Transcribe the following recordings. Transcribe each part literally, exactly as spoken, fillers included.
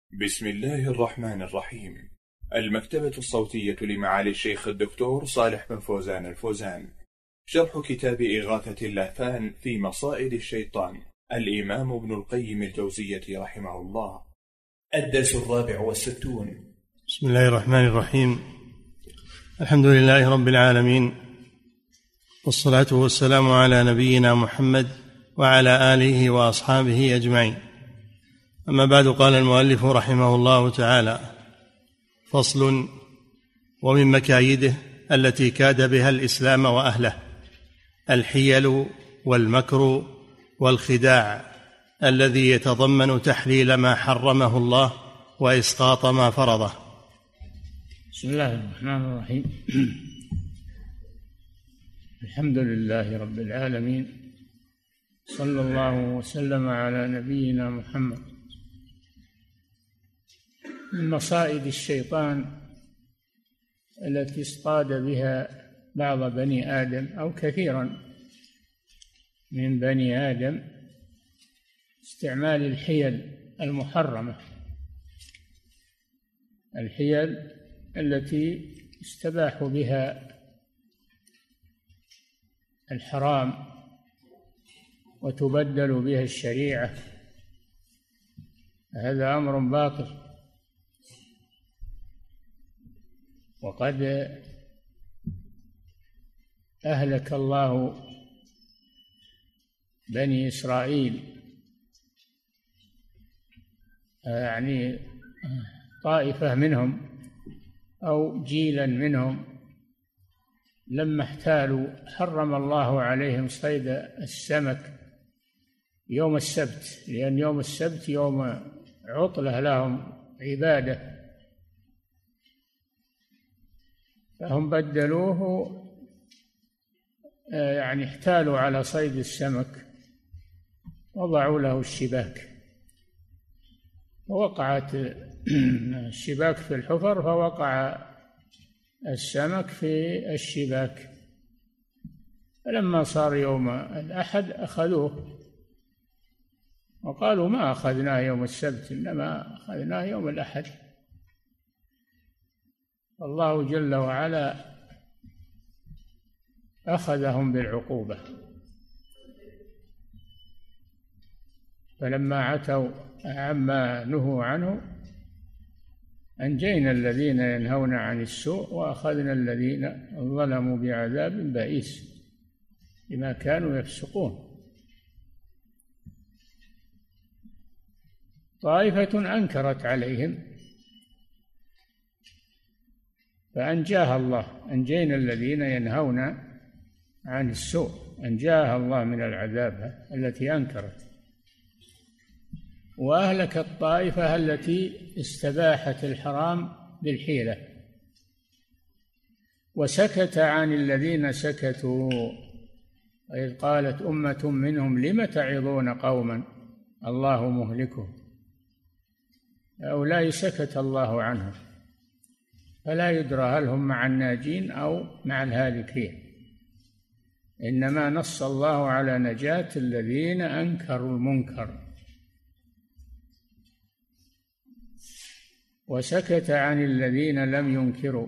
بسم الله الرحمن الرحيم. المكتبة الصوتية لمعالي الشيخ الدكتور صالح بن فوزان الفوزان، شرح كتاب إغاثة اللهفان في مصائد الشيطان، الإمام ابن القيم الجوزية رحمه الله. الدرس الرابع والستون. بسم الله الرحمن الرحيم. الحمد لله رب العالمين، والصلاة والسلام على نبينا محمد وعلى آله وأصحابه أجمعين. أما بعد، قال المؤلف رحمه الله تعالى: فصل: ومن مكايده التي كاد بها الإسلام وأهله الحيل والمكر والخداع الذي يتضمن تحليل ما حرمه الله وإسقاط ما فرضه. بسم الله الرحمن الرحيم. الحمد لله رب العالمين، صلى الله وسلم على نبينا محمد. من مصائد الشيطان التي اصطاد بها بعض بني آدم أو كثيرا من بني آدم استعمال الحيل المحرمة، الحيل التي استباح بها الحرام وتبدل بها الشريعة. هذا أمر باطل، وقد أهلك الله بني إسرائيل، يعني طائفة منهم أو جيلا منهم لما احتالوا حرم الله عليهم صيد السمك يوم السبت، لأن يوم السبت يوم عطلة لهم عبادة، فهم بدلوه، يعني احتالوا على صيد السمك وضعوا له الشباك، ووقعت الشباك في الحفر فوقع السمك في الشباك. فلما صار يوم الأحد أخذوه وقالوا ما أخذناه يوم السبت، إنما أخذناه يوم الأحد. الله جل وعلا أخذهم بالعقوبة، فلما عتوا عما نهوا عنه أنجينا الذين ينهون عن السوء وأخذنا الذين ظلموا بعذاب بئيس بما كانوا يفسقون. طائفة أنكرت عليهم فأنجاها الله، أنجينا الذين ينهون عن السوء، أنجاها الله من العذاب التي أنكرت، وأهلك الطائفة التي استباحت الحرام بالحيلة، وسكت عن الذين سكتوا. وإذ قالت أمة منهم لم تعظون قوما الله مهلكهم، هؤلاء سكت الله عنهم، فلا يدرى هل هم مع الناجين أو مع الهالكين، إنما نص الله على نجاة الذين أنكروا المنكر، وسكت عن الذين لم ينكروا.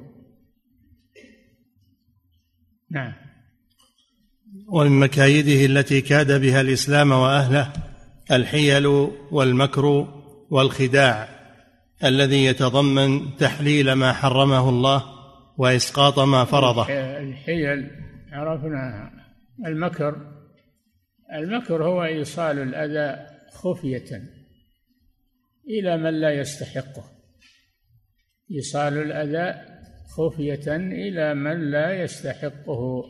نعم. ومن مكايده التي كاد بها الإسلام وأهله الحيل والمكر والخداع الذي يتضمن تحليل ما حرمه الله وإسقاط ما فرضه. الحيل عرفناها. المكر المكر هو إيصال الأذى خفية إلى من لا يستحقه، إيصال الأذى خفية إلى من لا يستحقه،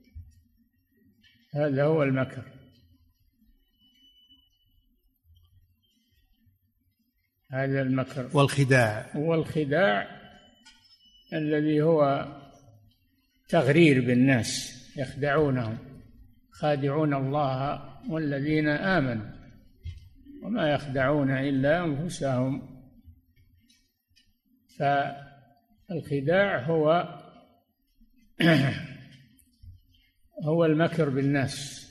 هذا هو المكر. هذا المكر. والخداع والخداع الذي هو تغرير بالناس، يخدعونهم، خادعون الله والذين آمنوا وما يخدعون إلا أنفسهم. فالخداع هو هو المكر بالناس.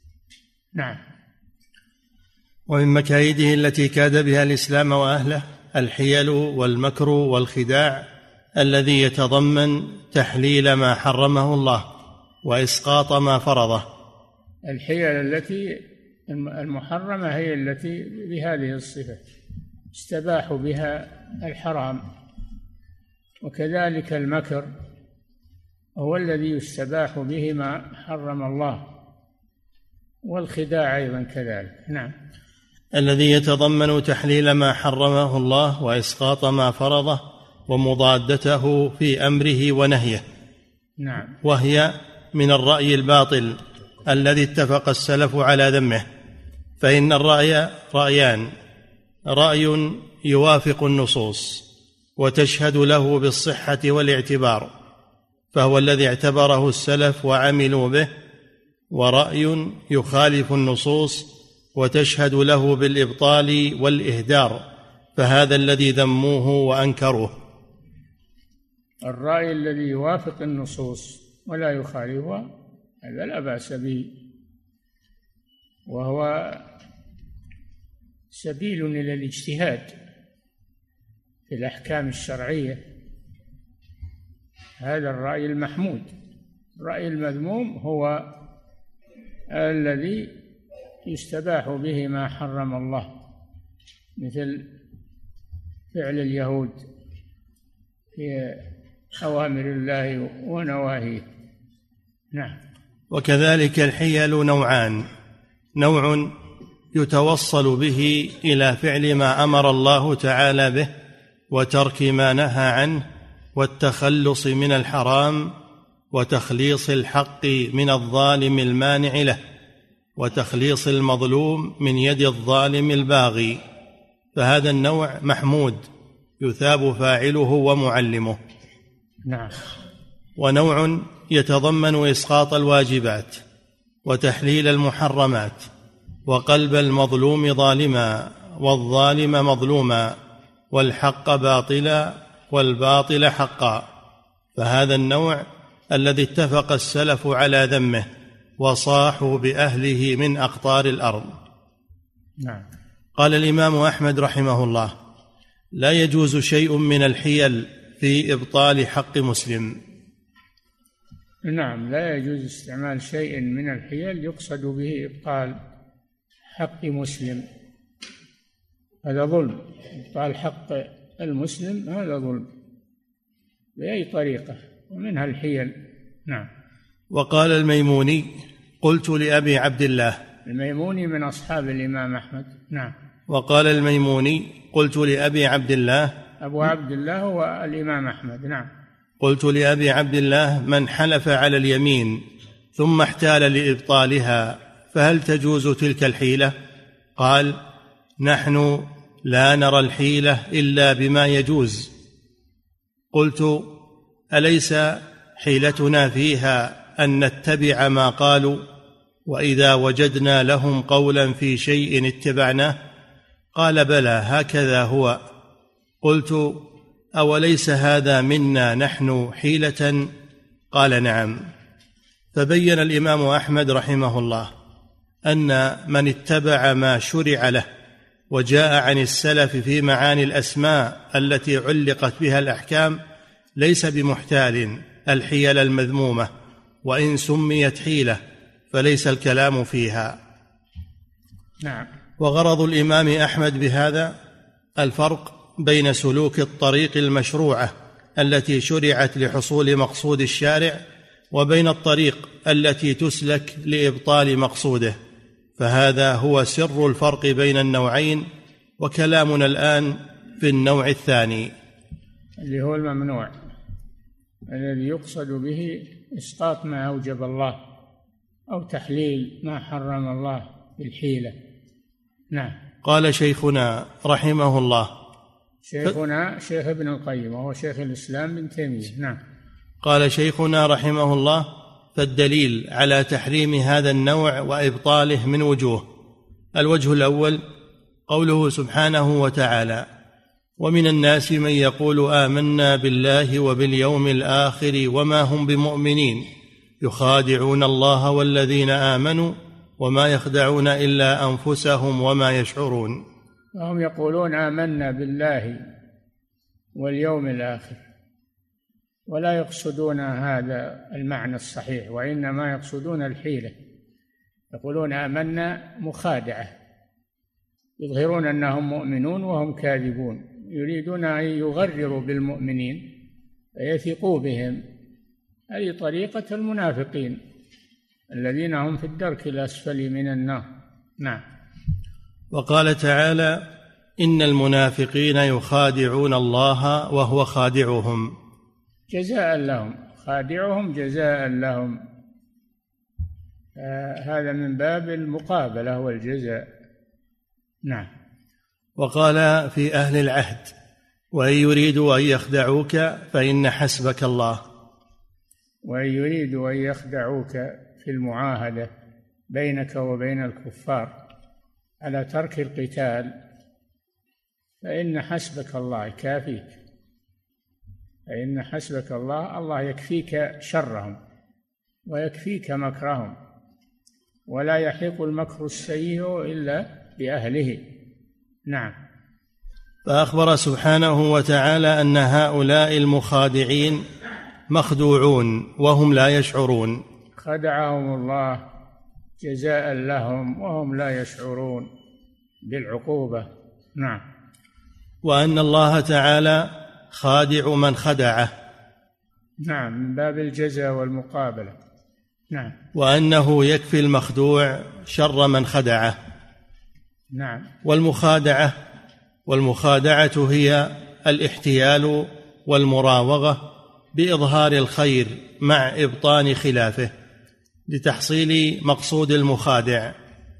نعم. ومن مكايده التي كاد بها الإسلام وأهله الحيل والمكر والخداع الذي يتضمن تحليل ما حرمه الله وإسقاط ما فرضه. الحيل التي المحرمة هي التي بهذه الصفة استباحوا بها الحرام، وكذلك المكر هو الذي يستباح به ما حرم الله، والخداع أيضا كذلك. نعم. الذي يتضمن تحليل ما حرمه الله وإسقاط ما فرضه ومضادته في أمره ونهيه. نعم. وهي من الرأي الباطل الذي اتفق السلف على ذمه. فإن الرأي رأيان: رأي يوافق النصوص وتشهد له بالصحة والاعتبار، فهو الذي اعتبره السلف وعملوا به، ورأي يخالف النصوص وتشهد له بالإبطال والإهدار، فهذا الذي ذموه وأنكروه. الرأي الذي يوافق النصوص ولا يخالفها هذا لا بأس به، وهو سبيل إلى الاجتهاد في الأحكام الشرعية. هذا الرأي المحمود. الرأي المذموم هو الذي يستباح به ما حرم الله، مثل فعل اليهود في أوامر الله ونواهيه. نعم. وكذلك الحيل نوعان: نوع يتوصل به إلى فعل ما أمر الله تعالى به وترك ما نهى عنه والتخلص من الحرام وتخليص الحق من الظالم المانع له وتخليص المظلوم من يد الظالم الباغي، فهذا النوع محمود يثاب فاعله ومعلمه. نعم. ونوع يتضمن إسقاط الواجبات وتحليل المحرمات وقلب المظلوم ظالما والظالم مظلوما والحق باطلا والباطل حقا، فهذا النوع الذي اتفق السلف على ذمه وصاحوا بأهله من أقطار الأرض. نعم. قال الإمام أحمد رحمه الله: لا يجوز شيء من الحيل في إبطال حق مسلم. نعم، لا يجوز استعمال شيء من الحيل يقصد به إبطال حق مسلم، هذا ظلم. إبطال حق المسلم هذا ظلم بأي طريقة، ومنها الحيل. نعم. وقال الميموني: قلت لأبي عبد الله. الميموني من أصحاب الإمام أحمد. نعم. وقال الميموني: قلت لأبي عبد الله. أبو عبد الله هو الإمام أحمد. نعم. قلت لأبي عبد الله: من حلف على اليمين ثم احتال لإبطالها فهل تجوز تلك الحيلة؟ قال: نحن لا نرى الحيلة إلا بما يجوز. قلت: أليس حيلتنا فيها أن نتبع ما قالوا، وإذا وجدنا لهم قولا في شيء اتبعناه؟ قال: بلى، هكذا هو. قلت: أوليس هذا منا نحن حيلة؟ قال: نعم. فبين الإمام أحمد رحمه الله أن من اتبع ما شرع له وجاء عن السلف في معاني الأسماء التي علقت بها الأحكام ليس بمحتال الحيل المذمومة، وإن سميت حيلة فليس الكلام فيها. نعم. وغرض الإمام أحمد بهذا الفرق بين سلوك الطريق المشروعة التي شرعت لحصول مقصود الشارع وبين الطريق التي تسلك لإبطال مقصوده، فهذا هو سر الفرق بين النوعين، وكلامنا الآن في النوع الثاني اللي هو الممنوع، الذي يقصد به إسقاط ما أوجب الله أو تحليل ما حرم الله بالحيلة. نعم. قال شيخنا رحمه الله، شيخنا شيخ ابن القيم وهو شيخ الإسلام ابن تيمية. نعم. قال شيخنا رحمه الله: فالدليل على تحريم هذا النوع وإبطاله من وجوه. الوجه الأول قوله سبحانه وتعالى: ومن الناس من يقول آمنا بالله وباليوم الآخر وما هم بمؤمنين يخادعون الله والذين آمنوا وما يخدعون إلا أنفسهم وما يشعرون. وهم يقولون آمنا بالله واليوم الآخر، ولا يقصدون هذا المعنى الصحيح، وإنما يقصدون الحيلة. يقولون آمنا مخادعة، يظهرون أنهم مؤمنون وهم كاذبون، يريدون أن يغرروا بالمؤمنين فيثقوا بهم. هذه طريقة المنافقين الذين هم في الدرك الأسفل من النار. نعم. وقال تعالى: إن المنافقين يخادعون الله وهو خادعهم. جزاء لهم، خادعهم جزاء لهم. آه هذا من باب المقابلة والجزاء. نعم. وقال في أهل العهد: وإن يريدوا أن يخدعوك فإن حسبك الله. وإن يريدوا أن يخدعوك في المعاهدة بينك وبين الكفار على ترك القتال فإن حسبك الله، كافيك. فإن حسبك الله، الله يكفيك شرهم ويكفيك مكرهم، ولا يحيق المكر السيء إلا بأهله. نعم. فأخبر سبحانه وتعالى أن هؤلاء المخادعين مخدوعون وهم لا يشعرون. خدعهم الله جزاء لهم وهم لا يشعرون بالعقوبة. نعم. وأن الله تعالى خادع من خدعه. نعم، من باب الجزاء والمقابلة. نعم. وأنه يكفي المخدوع شر من خدعه. نعم. والمخادعة والمخادعة هي الاحتيال والمراوغة بإظهار الخير مع إبطان خلافه لتحصيل مقصود المخادع.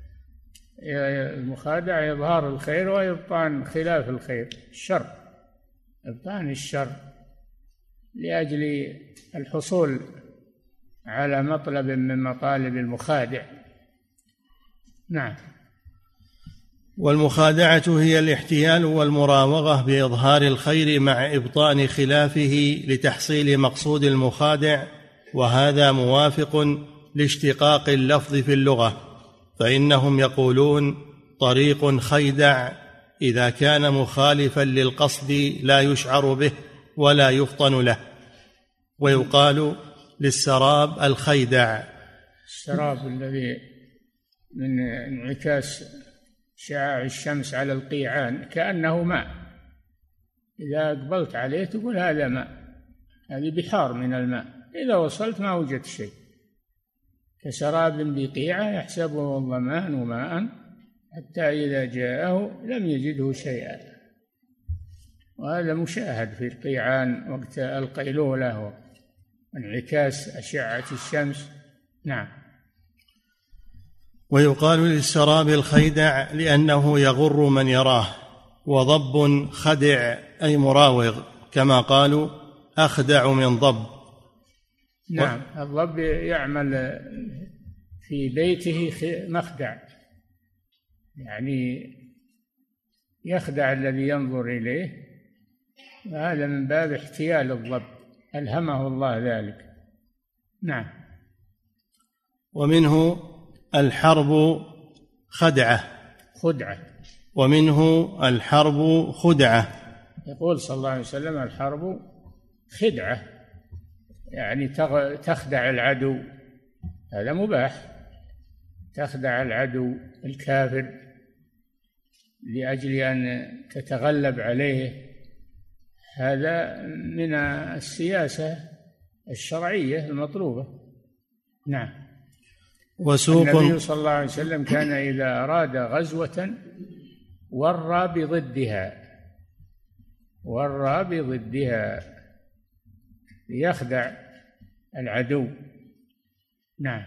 المخادع إظهار الخير وإبطان خلاف الخير، الشر، إبطان الشر لأجل الحصول على مطلب من مطالب المخادع. نعم. والمخادعة هي الاحتيال والمراوغة بإظهار الخير مع إبطان خلافه لتحصيل مقصود المخادع، وهذا موافق لاشتقاق اللفظ في اللغة، فإنهم يقولون طريق خيدع إذا كان مخالفا للقصد لا يشعر به ولا يفطن له. ويقال للسراب الخيدع، السراب الذي من انعكاس شعاع الشمس على القيعان كأنه ماء، إذا أقبلت عليه تقول هذا ماء، هذه بحار من الماء، إذا وصلت ما وجدت شيء. كسراب بقيعة يحسبه الظمآن ماء حتى إذا جاءه لم يجده شيئا. وهذا مشاهد في القيعان وقت القيلولة وانعكاس أشعة الشمس. نعم. ويقال للسراب الخيدع لأنه يغر من يراه، وضب خدع أي مراوغ، كما قالوا أخدع من ضب. نعم. و... الضب يعمل في بيته مخدع، يعني يخدع الذي ينظر إليه، وهذا من باب احتيال الضب، ألهمه الله ذلك. نعم. ومنه الحرب خدعة خدعة ومنه الحرب خدعة. يقول صلى الله عليه وسلم الحرب خدعة، يعني تخدع العدو، هذا مباح، تخدع العدو الكافر لأجل أن تتغلب عليه، هذا من السياسة الشرعية المطلوبة. نعم. وسوق النبي صلى الله عليه وسلم كان إذا أراد غزوة ورى بضدها، ورى بضدها ليخدع العدو. نعم.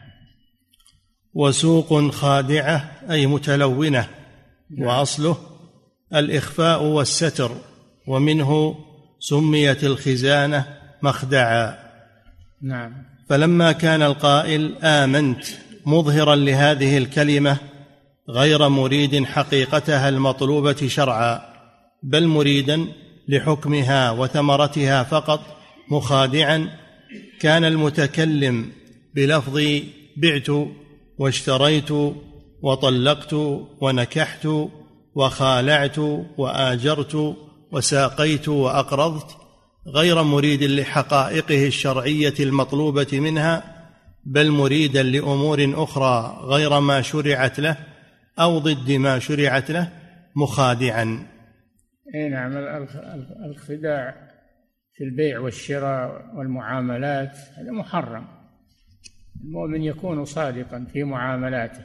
وسوق خادعة أي متلونة. نعم. وأصله الإخفاء والستر، ومنه سميت الخزانة مخدعا. نعم. فلما كان القائل آمنت مظهرا لهذه الكلمة غير مريد حقيقتها المطلوبة شرعا، بل مريدا لحكمها وثمرتها فقط مخادعا، كان المتكلم بلفظ بعت واشتريت وطلقت ونكحت وخالعت وآجرت وساقيت وأقرضت، غير مريد لحقائقه الشرعية المطلوبة منها، بل مريدا لأمور أخرى غير ما شرعت له أو ضد ما شرعت له، مخادعا. اي نعم، الخداع في البيع والشراء والمعاملات هذا محرم. المؤمن يكون صادقا في معاملاته،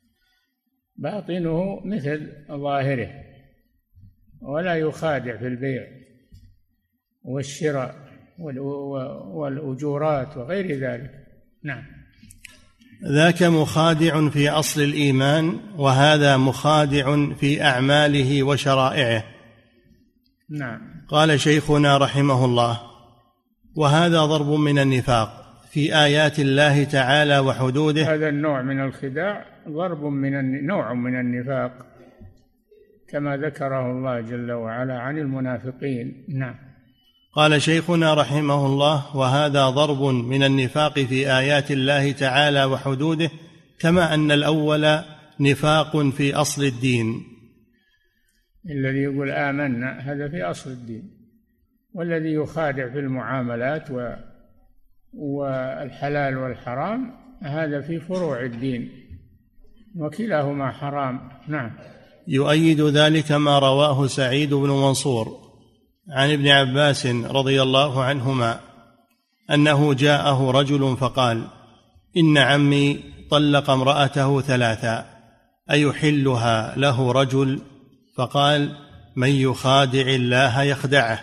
باطنه مثل ظاهره، ولا يخادع في البيع والشراء والأجورات وغير ذلك. نعم. ذاك مخادع في أصل الإيمان، وهذا مخادع في أعماله وشرائعه. نعم. قال شيخنا رحمه الله: وهذا ضرب من النفاق في آيات الله تعالى وحدوده. هذا النوع من الخداع ضرب من نوع من النفاق كما ذكره الله جل وعلا عن المنافقين. نعم. قال شيخنا رحمه الله: وهذا ضرب من النفاق في آيات الله تعالى وحدوده، كما أن الأول نفاق في أصل الدين. الذي يقول آمنا هذا في أصل الدين، والذي يخادع في المعاملات و والحلال والحرام هذا في فروع الدين، وكلاهما حرام. نعم. يؤيد ذلك ما رواه سعيد بن منصور عن ابن عباس رضي الله عنهما أنه جاءه رجل فقال: إن عمي طلق امرأته ثلاثا، أيحلها له رجل؟ فقال: من يخادع الله يخدعه.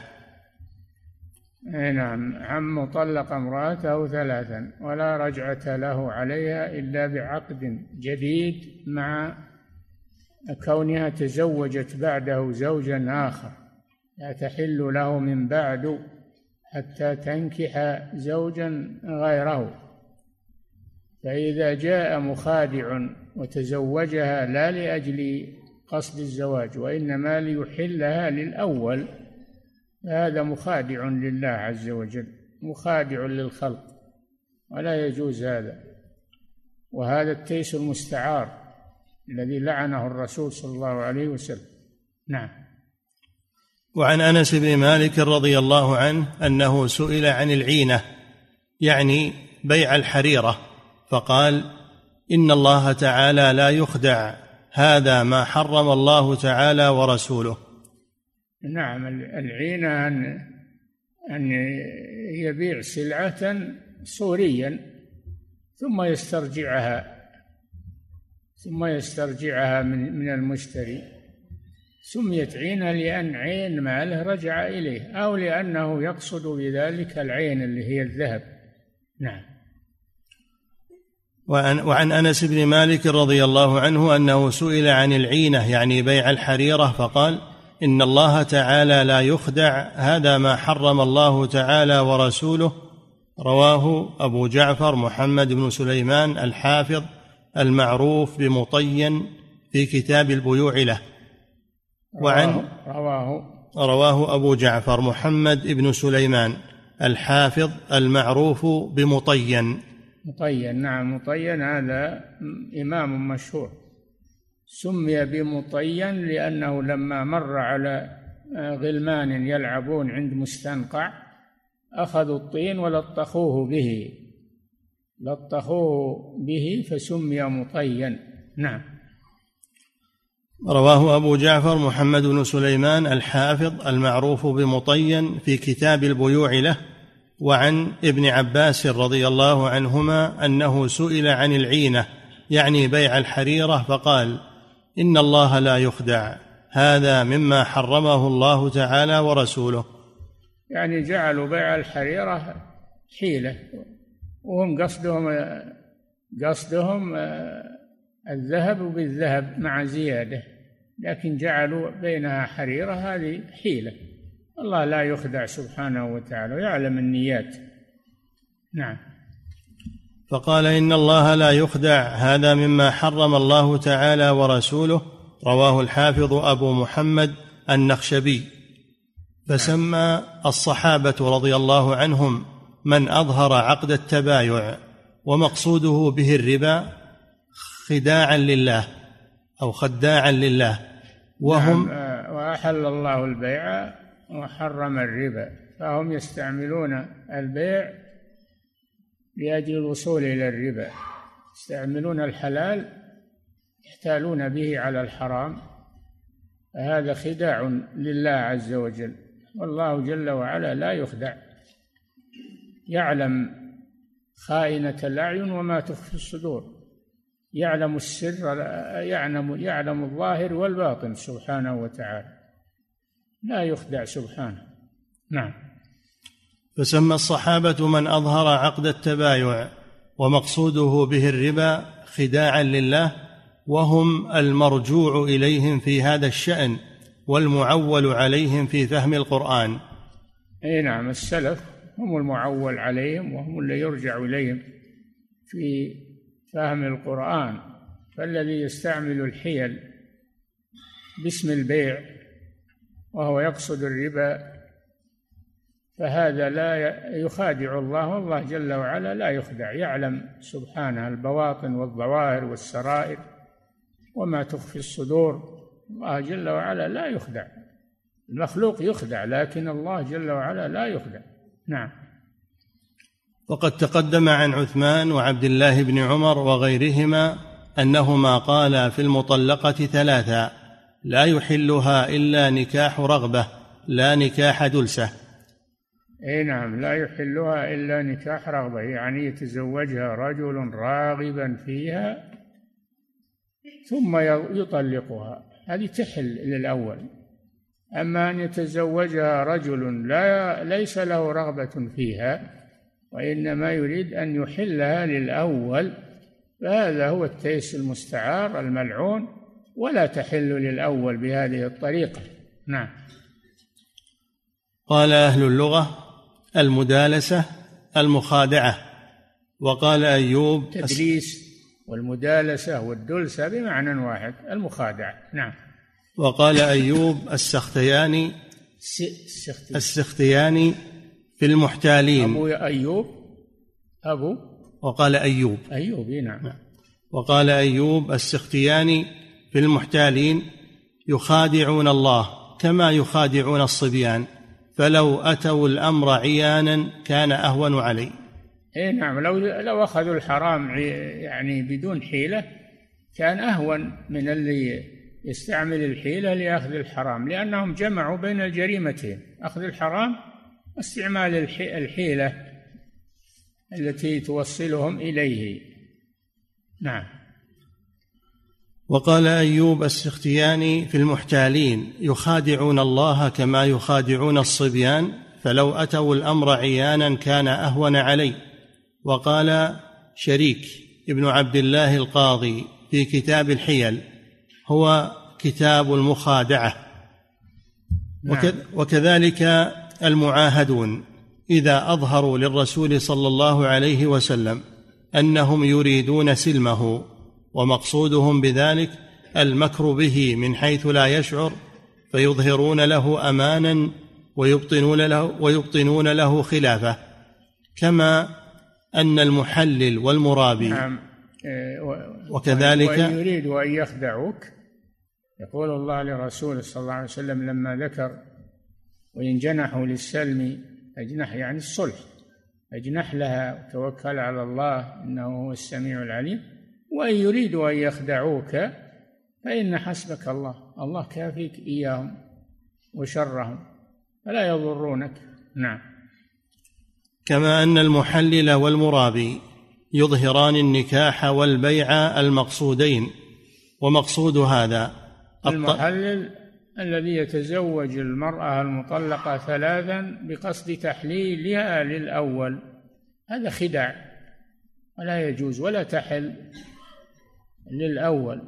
نعم، عم طلق امرأته ثلاثا ولا رجعة له عليها إلا بعقد جديد، مع كونها تزوجت بعده زوجا آخر، لا تحل له من بعد حتى تنكح زوجا غيره. فإذا جاء مخادع وتزوجها لا لأجل قصد الزواج وإنما ليحلها للأول، هذا مخادع لله عز وجل، مخادع للخلق، ولا يجوز هذا. وهذا التيس المستعار الذي لعنه الرسول صلى الله عليه وسلم. نعم. وعن أنس بن مالك رضي الله عنه أنه سئل عن العينة، يعني بيع الحريرة، فقال: إن الله تعالى لا يخدع، هذا ما حرم الله تعالى ورسوله. نعم، العينة أن أن يبيع سلعة صوريا ثم يسترجعها ثم يسترجعها من من المشتري، سميت عينة لأن عين ماله رجع إليه، أو لأنه يقصد بذلك العين اللي هي الذهب. نعم. وعن, وعن أنس بن مالك رضي الله عنه أنه سئل عن العينة، يعني بيع الحريرة، فقال: إن الله تعالى لا يخدع، هذا ما حرم الله تعالى ورسوله. رواه أبو جعفر محمد بن سليمان الحافظ المعروف بمطين في كتاب البيوع له. وعن رواه رواه أبو جعفر محمد بن سليمان الحافظ المعروف بمطين. مطين، نعم، مطين هذا إمام مشهور، سمي بمطين لأنه لما مر على غلمان يلعبون عند مستنقع أخذوا الطين ولطخوه به لطخوه به فسمي مطين. نعم. رواه أبو جعفر محمد بن سليمان الحافظ المعروف بمطين في كتاب البيوع له. وعن ابن عباس رضي الله عنهما أنه سئل عن العينة، يعني بيع الحريرة، فقال: إن الله لا يخدع، هذا مما حرمه الله تعالى ورسوله. يعني جعلوا بيع الحريرة حيلة، وهم قصدهم قصدهم الذهب بالذهب مع زيادة، لكن جعلوا بينها حريرة، هذه حيلة. الله لا يخدع سبحانه وتعالى، يعلم النيات. نعم. فقال: إن الله لا يخدع، هذا مما حرم الله تعالى ورسوله. رواه الحافظ أبو محمد النخشبي. فسمى الصحابة رضي الله عنهم من أظهر عقد التبايع ومقصوده به الربا خداعا لله أو خداعا لله، وهم نعم. وأحل الله البيع وحرم الربا، فهم يستعملون البيع لأجل الوصول إلى الربا، يستعملون الحلال يحتالون به على الحرام، هذا خداع لله عز وجل، والله جل وعلا لا يخدع، يعلم خائنة الأعين وما تخفي الصدور، يعلم السر، يعلم يعلم الظاهر والباطن سبحانه وتعالى، لا يخدع سبحانه. نعم. فسمى الصحابة من أظهر عقد التبايع ومقصوده به الربا خداعا لله، وهم المرجوع إليهم في هذا الشأن والمعول عليهم في فهم القرآن. أي نعم، السلف هم المعول عليهم وهم اللي يرجع إليهم في فهم القرآن، فالذي يستعمل الحيل باسم البيع وهو يقصد الربا فهذا لا يخادع الله، والله جل وعلا لا يخدع، يعلم سبحانه البواطن والظواهر والسرائر وما تخفي الصدور، الله جل وعلا لا يخدع، المخلوق يخدع لكن الله جل وعلا لا يخدع. نعم. وقد تقدم عن عثمان وعبد الله بن عمر وغيرهما أنهما قالا في المطلقة ثلاثا لا يحلها إلا نكاح رغبة لا نكاح دلسة. اي نعم، لا يحلها إلا نكاح رغبة، يعني يتزوجها رجل راغبا فيها ثم يطلقها، هذه تحل للأول. أما أن يتزوجها رجل لا ليس له رغبة فيها وإنما يريد أن يحلها للأول، فهذا هو التيس المستعار الملعون، ولا تحل للأول بهذه الطريقة. نعم. قال أهل اللغة المدالسة المخادعة، وقال أيوب تدليس والمدالسة والدلسة بمعنى واحد، المخادعة. نعم. وقال أيوب السختياني السختياني في المحتالين. أبو أيوب أبو وقال أيوب أيوب نعم. وقال أيوب السختياني في المحتالين يخادعون الله كما يخادعون الصبيان، فلو أتوا الأمر عيانا كان أهون علي. إيه نعم، لو لو أخذوا الحرام يعني بدون حيلة كان أهون من اللي يستعمل الحيلة لأخذ الحرام، لأنهم جمعوا بين الجريمتين، أخذ الحرام واستعمال الحيلة التي توصلهم إليه. نعم. وقال أيوب السختياني في المحتالين يخادعون الله كما يخادعون الصبيان، فلو أتوا الأمر عيانا كان أهون علي. وقال شريك ابن عبد الله القاضي في كتاب الحيل هو كتاب المخادعة. نعم. وكذلك المعاهدون إذا أظهروا للرسول صلى الله عليه وسلم أنهم يريدون سلمه ومقصودهم بذلك المكر به من حيث لا يشعر، فيظهرون له أمانا ويبطنون له, ويبطنون له خلافه، كما أن المحلل والمرابي. نعم. وكذلك وإن يريدوا أن يخدعوك، يقول الله لرسوله صلى الله عليه وسلم لما ذكر وإن جنحوا للسلم أجنح، يعني الصلح، أجنح لها وتوكل على الله إنه هو السميع العليم، وإن يريدوا أن يخدعوك فإن حسبك الله، الله كافيك إياهم وشرهم فلا يضرونك. نعم. كما أن المحلل والمرابي يظهران النكاح والبيع المقصودين، ومقصود هذا المحلل الذي يتزوج المرأة المطلقة ثلاثا بقصد تحليلها للأول، هذا خداع ولا يجوز، ولا تحل للأول،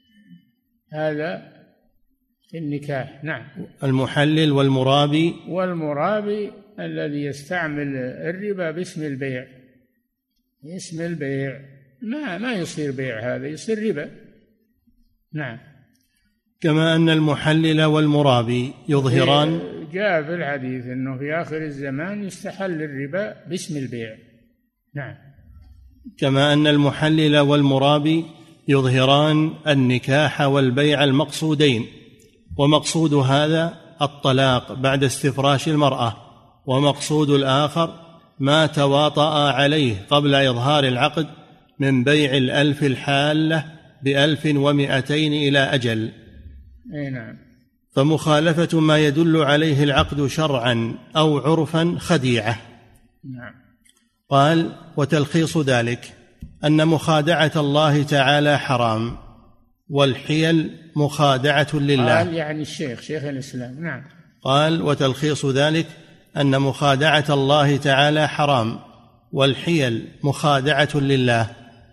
هذا في النكاح. نعم. المحلل والمرابي والمرابي الذي يستعمل الربا باسم البيع، اسم البيع ما ما يصير بيع، هذا يصير ربا. نعم. كما أن المحلل والمرابي يظهران، جاء في الحديث أنه في آخر الزمان يستحل الربا باسم البيع. نعم. كما أن المحلل والمرابي يظهران النكاح والبيع المقصودين، ومقصود هذا الطلاق بعد استفراش المرأة، ومقصود الآخر ما تواطأ عليه قبل إظهار العقد من بيع الألف الحالة بألف ومئتين إلى أجل. أي نعم. فمخالفة ما يدل عليه العقد شرعا أو عرفا خديعة. نعم. قال: وتلخيص ذلك أن مخادعة الله تعالى حرام، والحيل مخادعة لله. قال يعني الشيخ شيخ الإسلام. نعم. قال: وتلخيص ذلك أن مخادعة الله تعالى حرام، والحيل مخادعة لله.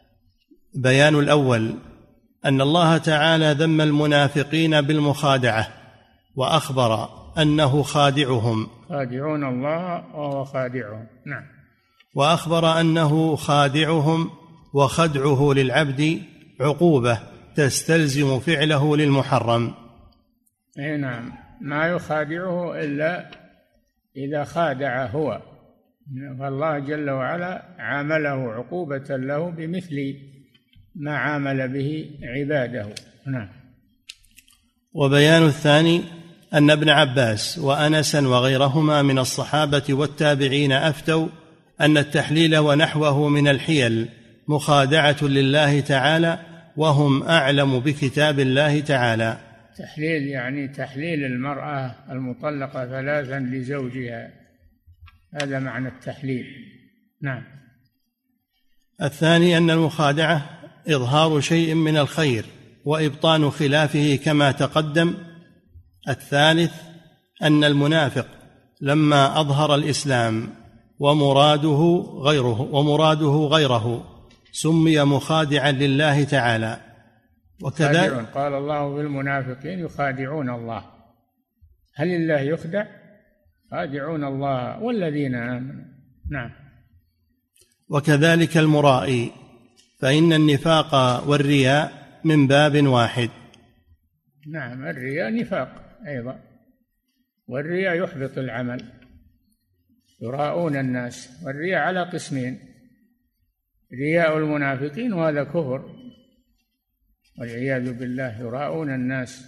بيان الأول أن الله تعالى ذم المنافقين بالمخادعة، وأخبر أنه خادعهم، خادعون الله وهو خادعهم. نعم. وأخبر أنه خادعهم، وخدعه للعبد عقوبة تستلزم فعله للمحرم. أي نعم. ما يخادعه إلا إذا خادع هو، فالله جل وعلا عامله عقوبة له بمثل ما عامل به عباده. نعم. وبيان الثاني أن ابن عباس وأنسا وغيرهما من الصحابة والتابعين أفتوا أن التحليل ونحوه من الحيل مخادعة لله تعالى، وهم أعلم بكتاب الله تعالى. تحليل يعني تحليل المرأة المطلقة ثلاثا لزوجها، هذا معنى التحليل. نعم. الثاني أن المخادعة إظهار شيء من الخير وإبطان خلافه كما تقدم. الثالث أن المنافق لما أظهر الإسلام ومراده غيره ومراده غيره سمي مخادعا لله تعالى. وكذلك قال الله في المنافقين يخادعون الله. هل الله يخدع؟ خادعون الله والذين آمنوا. نعم. وكذلك المرائي، فإن النفاق والرياء من باب واحد. نعم. الرياء نفاق أيضا، والرياء يحبط العمل، يراءون الناس. والرياء على قسمين: رياء المنافقين وهذا كفر والعياذ بالله، يراءون الناس،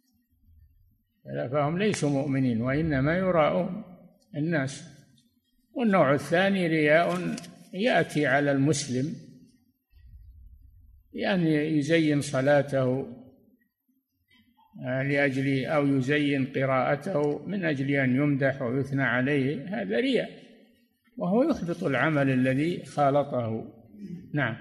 فهم ليسوا مؤمنين وإنما يراءون الناس. والنوع الثاني رياء يأتي على المسلم، يعني يزين صلاته لأجل أو يزين قراءته من أجل أن يمدح ويثنى عليه، هذا رياء وهو يحبط العمل الذي خالطه. نعم.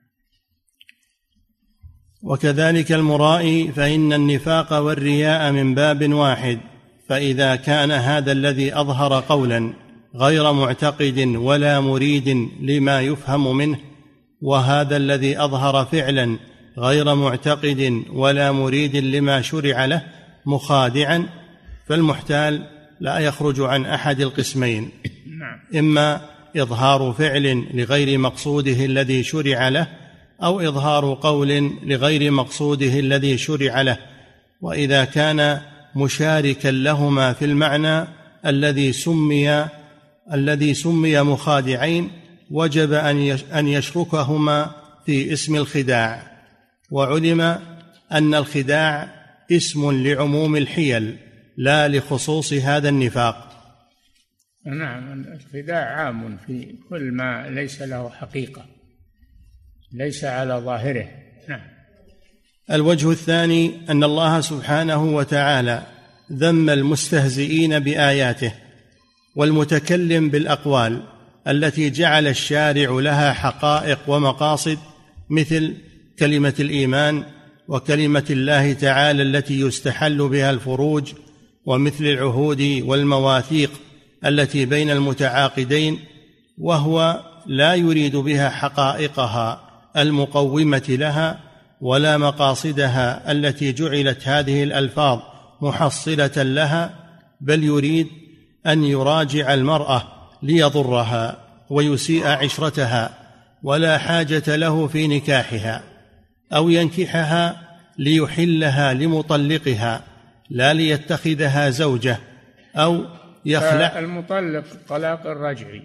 وكذلك المرائي، فإن النفاق والرياء من باب واحد، فإذا كان هذا الذي أظهر قولا غير معتقد ولا مريد لما يفهم منه، وهذا الذي أظهر فعلا غير معتقد ولا مريد لما شرع له مخادعا، فالمحتال لا يخرج عن أحد القسمين: إما إظهار فعل لغير مقصوده الذي شرع له، أو إظهار قول لغير مقصوده الذي شرع له. وإذا كان مشاركا لهما في المعنى الذي سمي الذي سمي مخادعين، وجب أن يشركهما في اسم الخداع. وعلم أن الخداع اسم لعموم الحيل لا لخصوص هذا النفاق. نعم. الخداع عام في كل ما ليس له حقيقة، ليس على ظاهره. نعم. الوجه الثاني أن الله سبحانه وتعالى ذم المستهزئين بآياته والمتكلم بالأقوال التي جعل الشارع لها حقائق ومقاصد، مثل كلمة الإيمان وكلمة الله تعالى التي يستحل بها الفروج، ومثل العهود والمواثيق التي بين المتعاقدين، وهو لا يريد بها حقائقها المقومة لها ولا مقاصدها التي جعلت هذه الألفاظ محصلة لها، بل يريد أن يراجع المرأة ليضرها ويسيء عشرتها، ولا حاجة له في نكاحها، أو ينكحها ليحلها لمطلقها لا ليتخذها زوجة، أو يخلع. المطلق طلاق الرجعي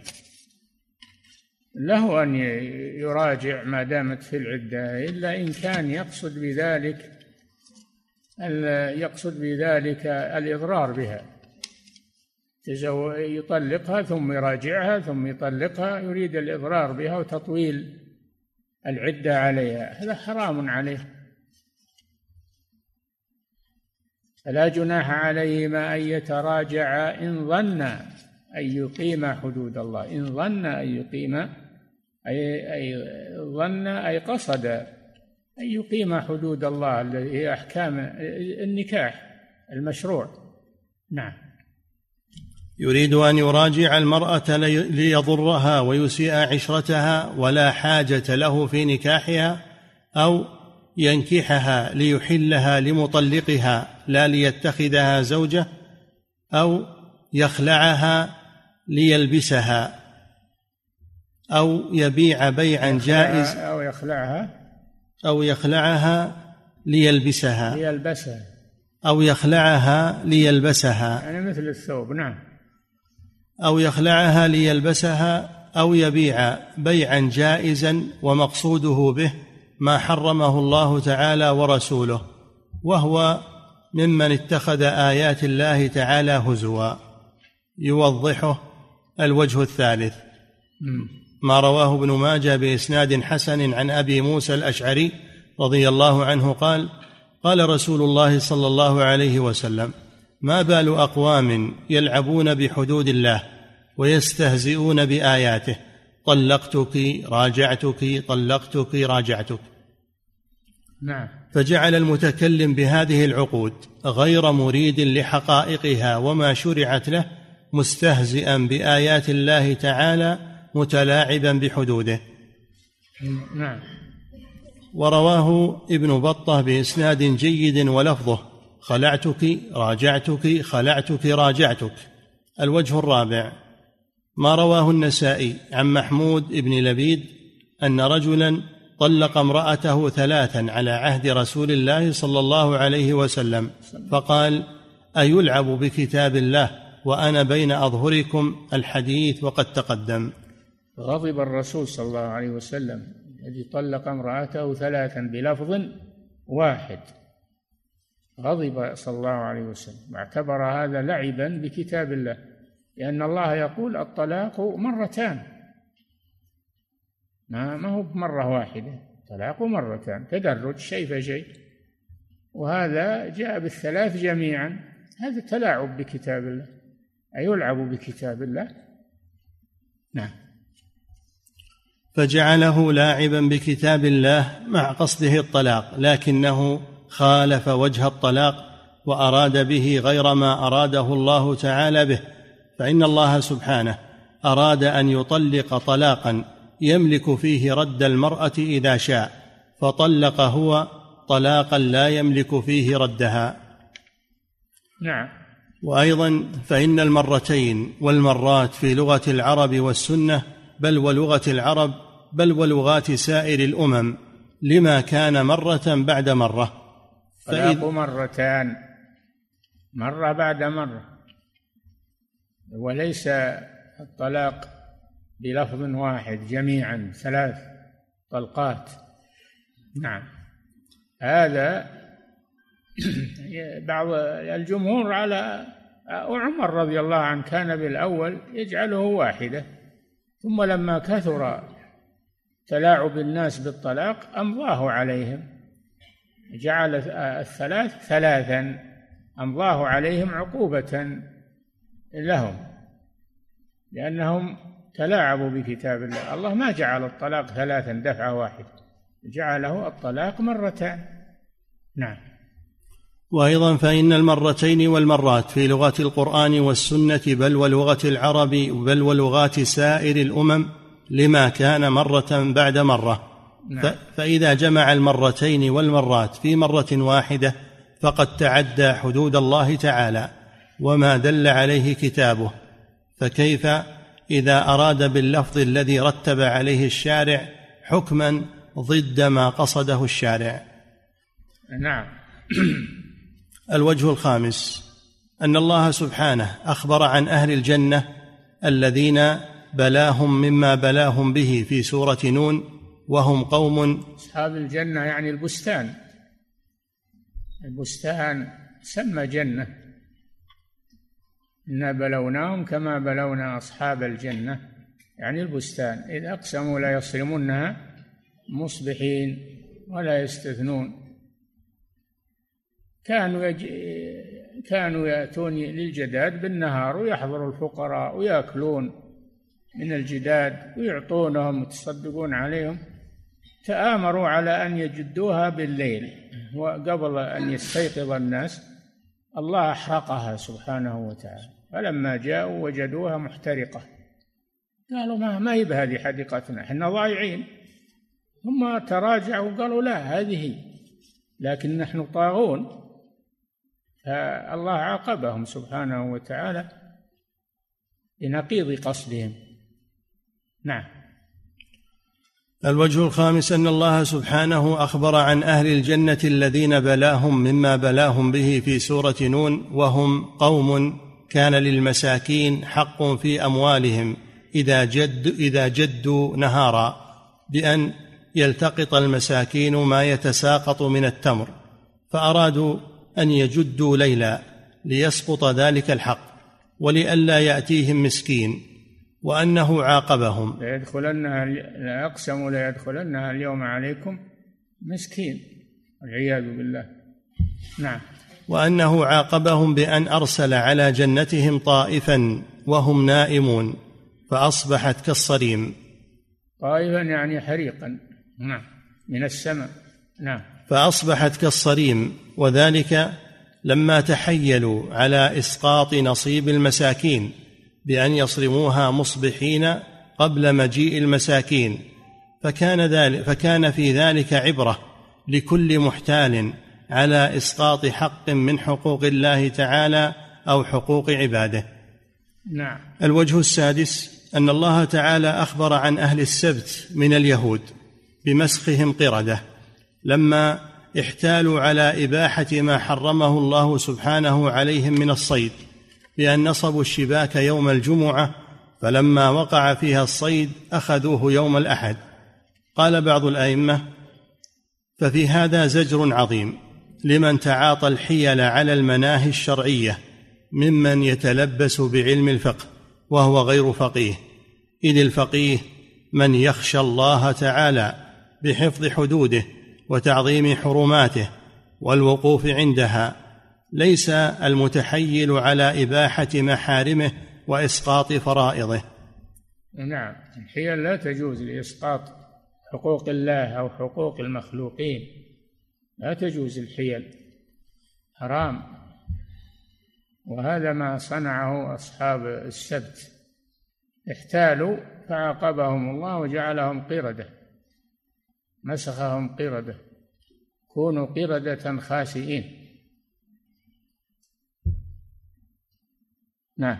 له أن يراجع ما دامت في العدة، إلا إن كان يقصد بذلك يقصد بذلك الإضرار بها، يطلقها ثم يراجعها ثم يطلقها، يريد الإضرار بها وتطويل العدة عليها، هذا حرام عليه. فلا جناح عليهما أن يتراجعا إن ظن أن يقيما حدود الله، إن ظن أن يقيما أي, أي ظن أي قصد أن يقيما حدود الله التي هي أحكام النكاح المشروع. نعم. يريد أن يراجع المرأة ليضرها ويسيء عشرتها ولا حاجة له في نكاحها، أو ينكحها ليحلها لمطلقها لا ليتخذها زوجة، أو يخلعها ليلبسها، أو يبيع بيعا جائز، أو يخلعها أو يخلعها ليلبسها ليلبسها أو يخلعها ليلبسها يعني مثل الثوب. نعم. أو يخلعها ليلبسها، أو يبيع بيعا جائزا ومقصوده به ما حرمه الله تعالى ورسوله، وهو ممن اتخذ آيات الله تعالى هزوا. يوضحه الوجه الثالث ما رواه ابن ماجه بإسناد حسن عن أبي موسى الأشعري رضي الله عنه قال: قال رسول الله صلى الله عليه وسلم: ما بال أقوام يلعبون بحدود الله ويستهزئون بآياته، طلقتك راجعتك طلقتك راجعتك. نعم. فجعل المتكلم بهذه العقود غير مريد لحقائقها وما شرعت له، مستهزئا بآيات الله تعالى متلاعبا بحدوده. نعم. ورواه ابن بطة بإسناد جيد ولفظه: خلعتك راجعتك خلعتك راجعتك. الوجه الرابع ما رواه النسائي عن محمود بن لبيد أن رجلا طلق امرأته ثلاثا على عهد رسول الله صلى الله عليه وسلم، فقال: أيلعب بكتاب الله وأنا بين أظهركم؟ الحديث وقد تقدم. غضب الرسول صلى الله عليه وسلم الذي طلق امرأته ثلاثا بلفظ واحد، غضب صلى الله عليه وسلم واعتبر هذا لعبا بكتاب الله، لأن الله يقول: الطلاق مرتان، ما ما هو مرة واحدة، الطلاق مرتان، تدرج شيء فشيء، وهذا جاء بالثلاث جميعا، هذا تلاعب بكتاب الله، أيلعب بكتاب الله. نعم. فجعله لاعبا بكتاب الله مع قصده الطلاق، لكنه خالف وجه الطلاق وأراد به غير ما أراده الله تعالى به، فإن الله سبحانه أراد أن يطلق طلاقا يملك فيه رد المرأة إذا شاء، فطلق هو طلاقا لا يملك فيه ردها. نعم. وأيضا فإن المرتين والمرات في لغة العرب والسنة بل ولغة العرب بل ولغات سائر الأمم لما كان مرة بعد مرة. طلاق مرتان، مرة بعد مرة، وليس الطلاق بلفظ واحد جميعا، ثلاث طلقات. نعم. هذا بعض الجمهور على عمر رضي الله عنه كان بالأول يجعله واحدة، ثم لما كثر تلاعب الناس بالطلاق أمضاه عليهم، جعل الثلاث ثلاثا، أمضاه عليهم عقوبة لهم لأنهم تلاعبوا بكتاب الله. الله ما جعل الطلاق ثلاثا دفعة واحدة، جعله الطلاق مرتان. نعم. وأيضا فإن المرتين والمرات في لغة القرآن والسنة بل ولغة العرب بل ولغات سائر الأمم لما كان مرة بعد مرة. نعم. فإذا جمع المرتين والمرات في مرة واحدة فقد تعدى حدود الله تعالى وما دل عليه كتابه، فكيف إذا أراد باللفظ الذي رتب عليه الشارع حكما ضد ما قصده الشارع؟ نعم. الوجه الخامس أن الله سبحانه أخبر عن أهل الجنة الذين بلاهم مما بلاهم به في سورة نون، وهم قوم أصحاب الجنة يعني البستان، البستان سمى جنة، إنا بلوناهم كما بلونا أصحاب الجنة، يعني البستان إذ أقسموا لا يصرمونها مصبحين ولا يستثنون. كانوا يج... كانوا يأتون للجداد بالنهار ويحضروا الفقراء ويأكلون من الجداد ويعطونهم ويتصدقون عليهم، تآمروا على أن يجدوها بالليل وقبل أن يستيقظ الناس الله أحرقها سبحانه وتعالى، فلما جاءوا وجدوها محترقة قالوا ما, ما هي بهذه حديقتنا، احنا ضايعين. ثم تراجعوا وقالوا لا هذه، لكن نحن طاغون، فالله عاقبهم سبحانه وتعالى لنقيض قصدهم. نعم. الوجه الخامس أن الله سبحانه أخبر عن أهل الجنة الذين بلاهم مما بلاهم به في سورة نون، وهم قوم كان للمساكين حق في أموالهم إذا جد إذا جدوا نهارا، بأن يلتقط المساكين ما يتساقط من التمر، فأرادوا أن يجدوا ليلا ليسقط ذلك الحق ولئلا يأتيهم مسكين، وأنه عاقبهم ليدخلنها لا أقسموا لا يدخلنها اليوم عليكم مسكين والعياذ بالله. نعم. وأنه عاقبهم بأن أرسل على جنتهم طائفا وهم نائمون فأصبحت كالصريم. طائفا يعني حريقا. نعم. من السماء. نعم. فأصبحت كالصريم، وذلك لما تحيلوا على إسقاط نصيب المساكين بأن يصرموها مصبحين قبل مجيء المساكين، فكان ذلك فكان في ذلك عبرة لكل محتال على إسقاط حق من حقوق الله تعالى أو حقوق عباده. نعم. الوجه السادس أن الله تعالى أخبر عن أهل السبت من اليهود بمسخهم قردة لما احتالوا على إباحة ما حرمه الله سبحانه عليهم من الصيد، بأن نصبوا الشباك يوم الجمعة، فلما وقع فيها الصيد أخذوه يوم الأحد. قال بعض الأئمة: ففي هذا زجر عظيم لمن تعاطى الحيل على المناهي الشرعية ممن يتلبس بعلم الفقه وهو غير فقيه، إذ الفقيه من يخشى الله تعالى بحفظ حدوده وتعظيم حرماته والوقوف عندها، ليس المتحيل على إباحة محارمه وإسقاط فرائضه. نعم. الحيل لا تجوز لإسقاط حقوق الله أو حقوق المخلوقين، لا تجوز الحيل، حرام. وهذا ما صنعه أصحاب السبت، احتالوا فعاقبهم الله وجعلهم قردة، مسخهم قردة، كونوا قردة خاسئين. نعم.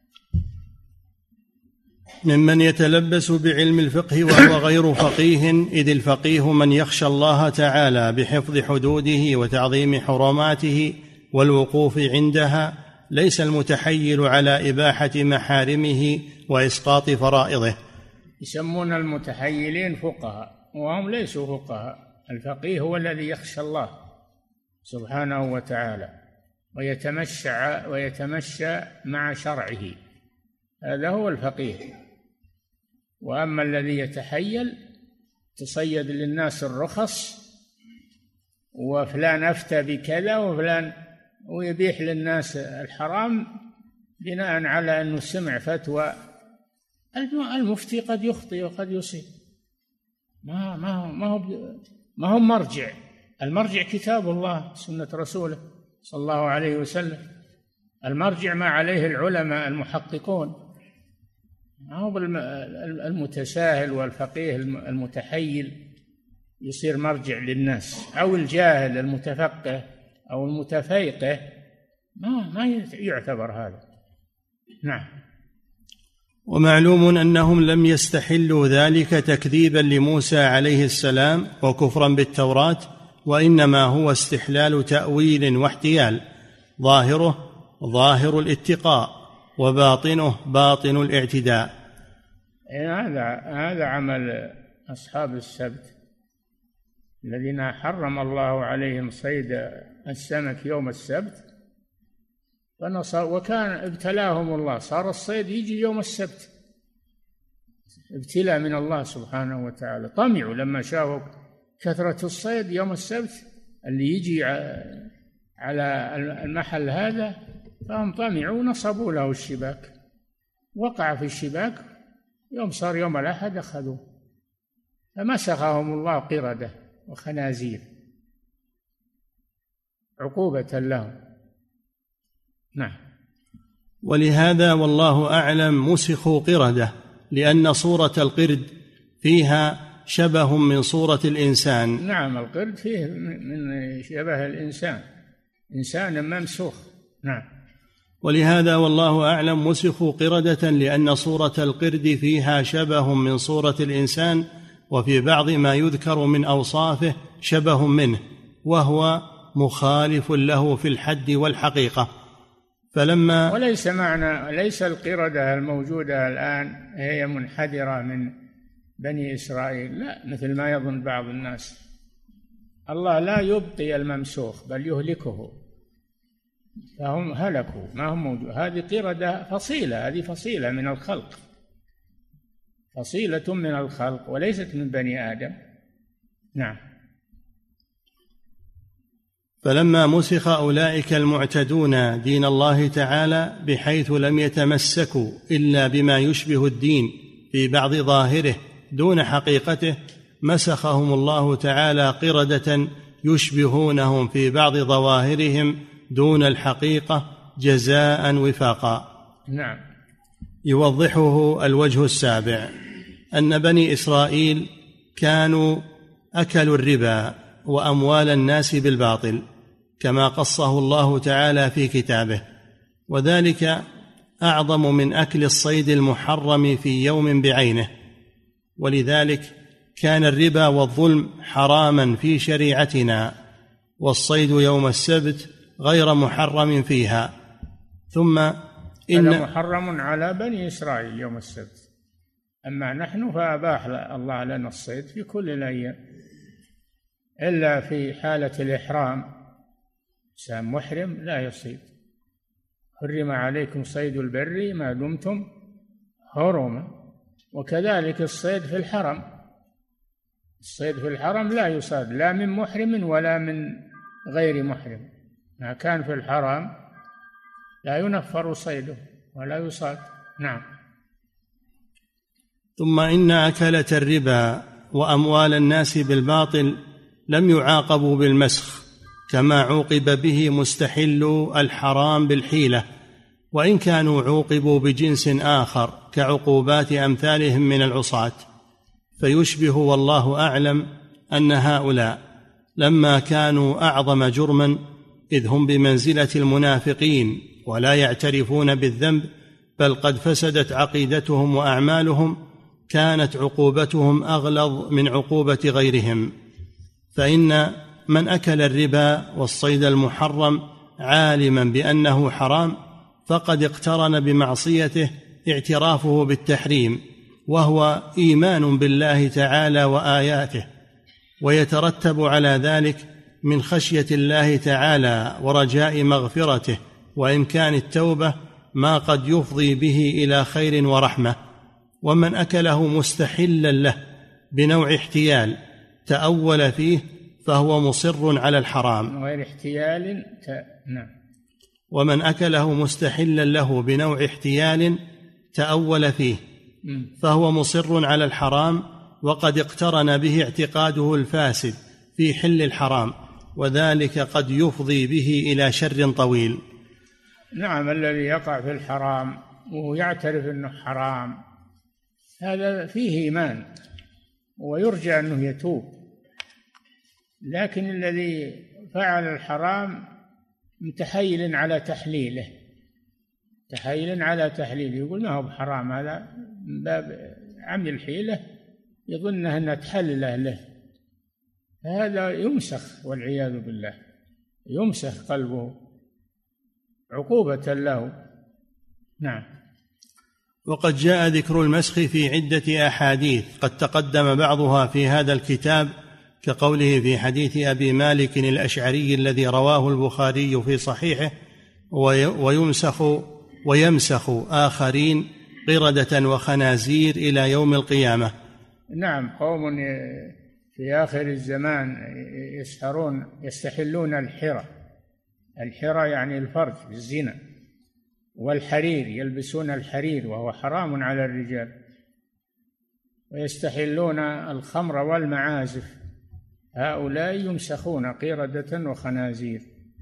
ممن يتلبس بعلم الفقه وهو غير فقيه، إذ الفقيه من يخشى الله تعالى بحفظ حدوده وتعظيم حرماته والوقوف عندها، ليس المتحيل على إباحة محارمه وإسقاط فرائضه. يسمون المتحيلين فقهاء وهم ليسوا فقهاء. الفقيه هو الذي يخشى الله سبحانه وتعالى ويتمشى ويتمشى مع شرعه، هذا هو الفقيه. وأما الذي يتحيل تصيد للناس الرخص، وفلان أفتى بكذا وفلان، ويبيح للناس الحرام بناء على أنه سمع فتوى. المفتي قد يخطئ وقد يصيب، ما ما ما هو ما هو مرجع. المرجع كتاب الله سنة رسوله صلى الله عليه وسلم، المرجع ما عليه العلماء المحققون، ما هو المتساهل والفقيه المتحيل يصير مرجع للناس، أو الجاهل المتفقه أو المتفيقه، ما ما يعتبر هذا. نعم. ومعلوم أنهم لم يستحلوا ذلك تكذيبا لموسى عليه السلام وكفرا بالتوراة، وإنما هو استحلال تأويل واحتيال، ظاهره ظاهر الاتقاء وباطنه باطن الاعتداء. هذا هذا عمل أصحاب السبت الذين حرم الله عليهم صيد السمك يوم السبت وكان ابتلاهم الله، صار الصيد يجي يوم السبت، ابتلاء من الله سبحانه وتعالى. طمعوا لما شافوا كثرة الصيد يوم السبت اللي يجي على المحل هذا، فهم طمعوا ونصبوا له الشباك، وقع في الشباك، يوم صار يوم الأحد أخذوه، فمسخهم الله قردة وخنازير عقوبة لهم. نعم. ولهذا والله أعلم مسخوا قردة، لأن صورة القرد فيها شبه من صورة الإنسان. نعم، القرد فيه من شبه الإنسان، إنسان ممسوخ. نعم. ولهذا والله أعلم مسخوا قردة، لأن صورة القرد فيها شبه من صورة الإنسان، وفي بعض ما يذكر من أوصافه شبه منه، وهو مخالف له في الحد والحقيقة. فلما وليس معنى ليس القردة الموجودة الآن هي منحدرة من بني إسرائيل، لا، مثل ما يظن بعض الناس. الله لا يبقي الممسوخ بل يهلكه، فهم هلكوا ما هم موجود. هذه قردة فصيلة، هذه فصيلة من الخلق، فصيلة من الخلق وليست من بني آدم. نعم. فلما مسخ أولئك المعتدون دين الله تعالى بحيث لم يتمسكوا إلا بما يشبه الدين في بعض ظاهره دون حقيقته، مسخهم الله تعالى قردة يشبهونهم في بعض ظواهرهم دون الحقيقة جزاء وفاقا. نعم. يوضحه الوجه السابع أن بني إسرائيل كانوا أكلوا الربا وأموال الناس بالباطل كما قصه الله تعالى في كتابه، وذلك أعظم من أكل الصيد المحرم في يوم بعينه. ولذلك كان الربا والظلم حراما في شريعتنا، والصيد يوم السبت غير محرم فيها. ثم إن محرم على بني إسرائيل يوم السبت، أما نحن فأباح الله لنا الصيد في كل الأيام، إلا في حالة الإحرام، إنسان محرم لا يصيد. حرم عليكم صيد البر ما دمتم حرما. وكذلك الصيد في الحرم، الصيد في الحرم لا يصاد لا من محرم ولا من غير محرم، ما كان في الحرم لا ينفر صيده ولا يصاد. نعم. ثم إن أكلة الربا وأموال الناس بالباطل لم يعاقبوا بالمسخ كما عوقب به مستحلو الحرام بالحيلة، وإن كانوا عوقبوا بجنس آخر كعقوبات أمثالهم من العصاة. فيشبه والله أعلم أن هؤلاء لما كانوا أعظم جرما، إذ هم بمنزلة المنافقين ولا يعترفون بالذنب، بل قد فسدت عقيدتهم وأعمالهم، كانت عقوبتهم أغلظ من عقوبة غيرهم. فإن من أكل الربا والصيد المحرم عالما بأنه حرام فقد اقترن بمعصيته اعترافه بالتحريم، وهو إيمان بالله تعالى وآياته، ويترتب على ذلك من خشية الله تعالى ورجاء مغفرته وإمكان التوبة ما قد يفضي به إلى خير ورحمة. ومن أكله مستحلا له بنوع احتيال تأول فيه فهو مصر على الحرام غير احتيال ت... نعم. ومن أكله مستحلا له بنوع احتيال تأول فيه فهو مصر على الحرام، وقد اقترن به اعتقاده الفاسد في حل الحرام، وذلك قد يفضي به إلى شر طويل. نعم. الذي يقع في الحرام ويعترف أنه حرام هذا فيه إيمان ويرجى أنه يتوب، لكن الذي فعل الحرام متحيل على تحليله، تحيل على تحليله، يقول ما هو بحرام، هذا من باب عمل الحيلة، يظنها أنها تحلله له، هذا يمسخ والعياذ بالله، يمسخ قلبه عقوبة له. نعم. وقد جاء ذكر المسخ في عدة أحاديث قد تقدم بعضها في هذا الكتاب كقوله في حديث أبي مالك الأشعري الذي رواه البخاري في صحيحه: ويمسخ ويمسخ آخرين قردة وخنازير إلى يوم القيامة. نعم، قوم في آخر الزمان يسحرون يستحلون الحرى. الحرى يعني الفرج، الزنا، والحرير، يلبسون الحرير وهو حرام على الرجال، ويستحلون الخمر والمعازف. هؤلاء يمسخون قردة وخنازير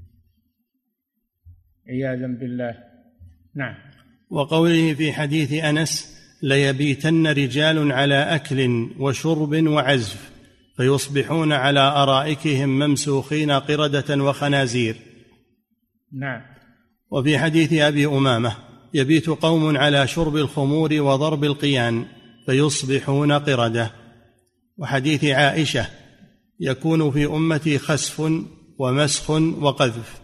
عياذا بالله. نعم. وقوله في حديث أنس: ليبيتن رجال على أكل وشرب وعزف فيصبحون على أرائكهم ممسوخين قردة وخنازير. نعم. وفي حديث أبي أمامة: يبيت قوم على شرب الخمور وضرب القيان فيصبحون قردة. وحديث عائشة: يكون في أمتي خسف ومسخ وقذف.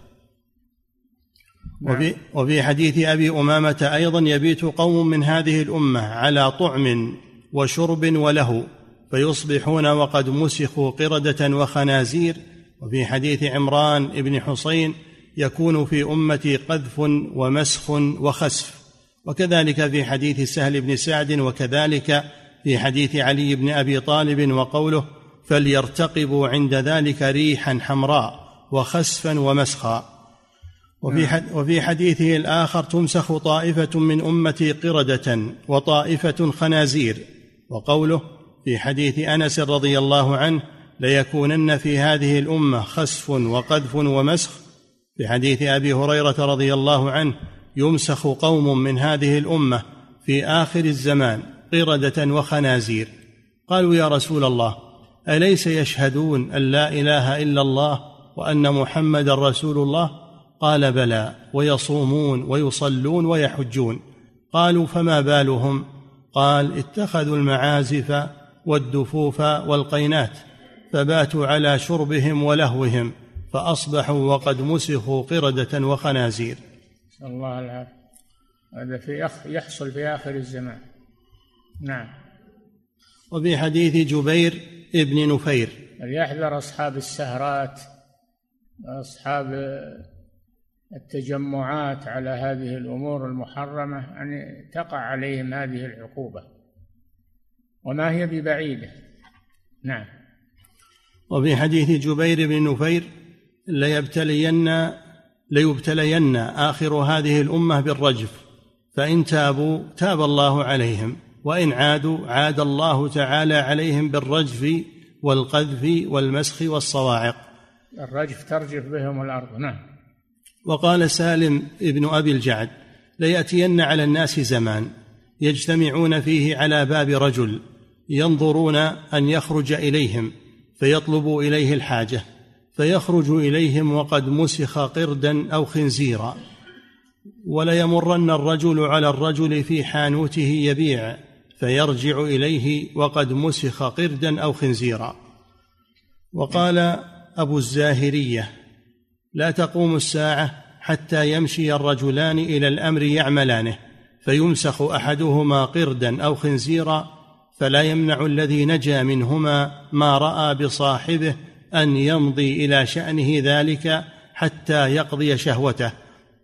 وفي, وفي حديث أبي أمامة أيضا: يبيت قوم من هذه الأمة على طعم وشرب وله فيصبحون وقد مسخوا قردة وخنازير. وفي حديث عمران بن حسين: يكون في أمتي قذف ومسخ وخسف. وكذلك في حديث سهل بن سعد، وكذلك في حديث علي بن أبي طالب وقوله: فليرتقبوا عند ذلك ريحا حمراء وخسفا ومسخا. وفي, وفي حديثه الآخر: تمسخ طائفة من أمتي قردة وطائفة خنازير. وقوله في حديث أنس رضي الله عنه: ليكونن في هذه الأمة خسف وقذف ومسخ. في حديث أبي هريرة رضي الله عنه: يمسخ قوم من هذه الأمة في آخر الزمان قردة وخنازير. قالوا: يا رسول الله، أليس يشهدون أن لا إله إلا الله وأن محمد رسول الله؟ قال: بلى، ويصومون ويصلون ويحجون. قالوا: فما بالهم؟ قال: اتخذوا المعازف والدفوف والقينات فباتوا على شربهم ولهوهم فأصبحوا وقد مسخوا قردة وخنازير. نسأل الله العافية. هذا في يحصل في آخر الزمان. نعم. وفي حديث جبير ابن نفير: فليحذر أصحاب السهرات وأصحاب التجمعات على هذه الأمور المحرمة أن تقع عليهم هذه العقوبة، وما هي ببعيدة. نعم. وفي حديث جبير بن نفير: ليبتلين ليبتلين آخر هذه الأمة بالرجف، فإن تابوا تاب الله عليهم، وإن عادوا عاد الله تعالى عليهم بالرجف والقذف والمسخ والصواعق. الرجف ترجف بهم الأرض. نعم. وقال سالم ابن أبي الجعد: ليأتين على الناس زمان يجتمعون فيه على باب رجل ينظرون أن يخرج إليهم فيطلبوا إليه الحاجة، فيخرج إليهم وقد مسخ قردا أو خنزيرا، وليمرن الرجل على الرجل في حانوته يبيع فيرجع إليه وقد مسخ قردا أو خنزيرا. وقال أبو الزاهرية: لا تقوم الساعة حتى يمشي الرجلان إلى الأمر يعملانه فيمسخ أحدهما قردا أو خنزيرا، فلا يمنع الذي نجا منهما ما رأى بصاحبه أن يمضي إلى شأنه ذلك حتى يقضي شهوته،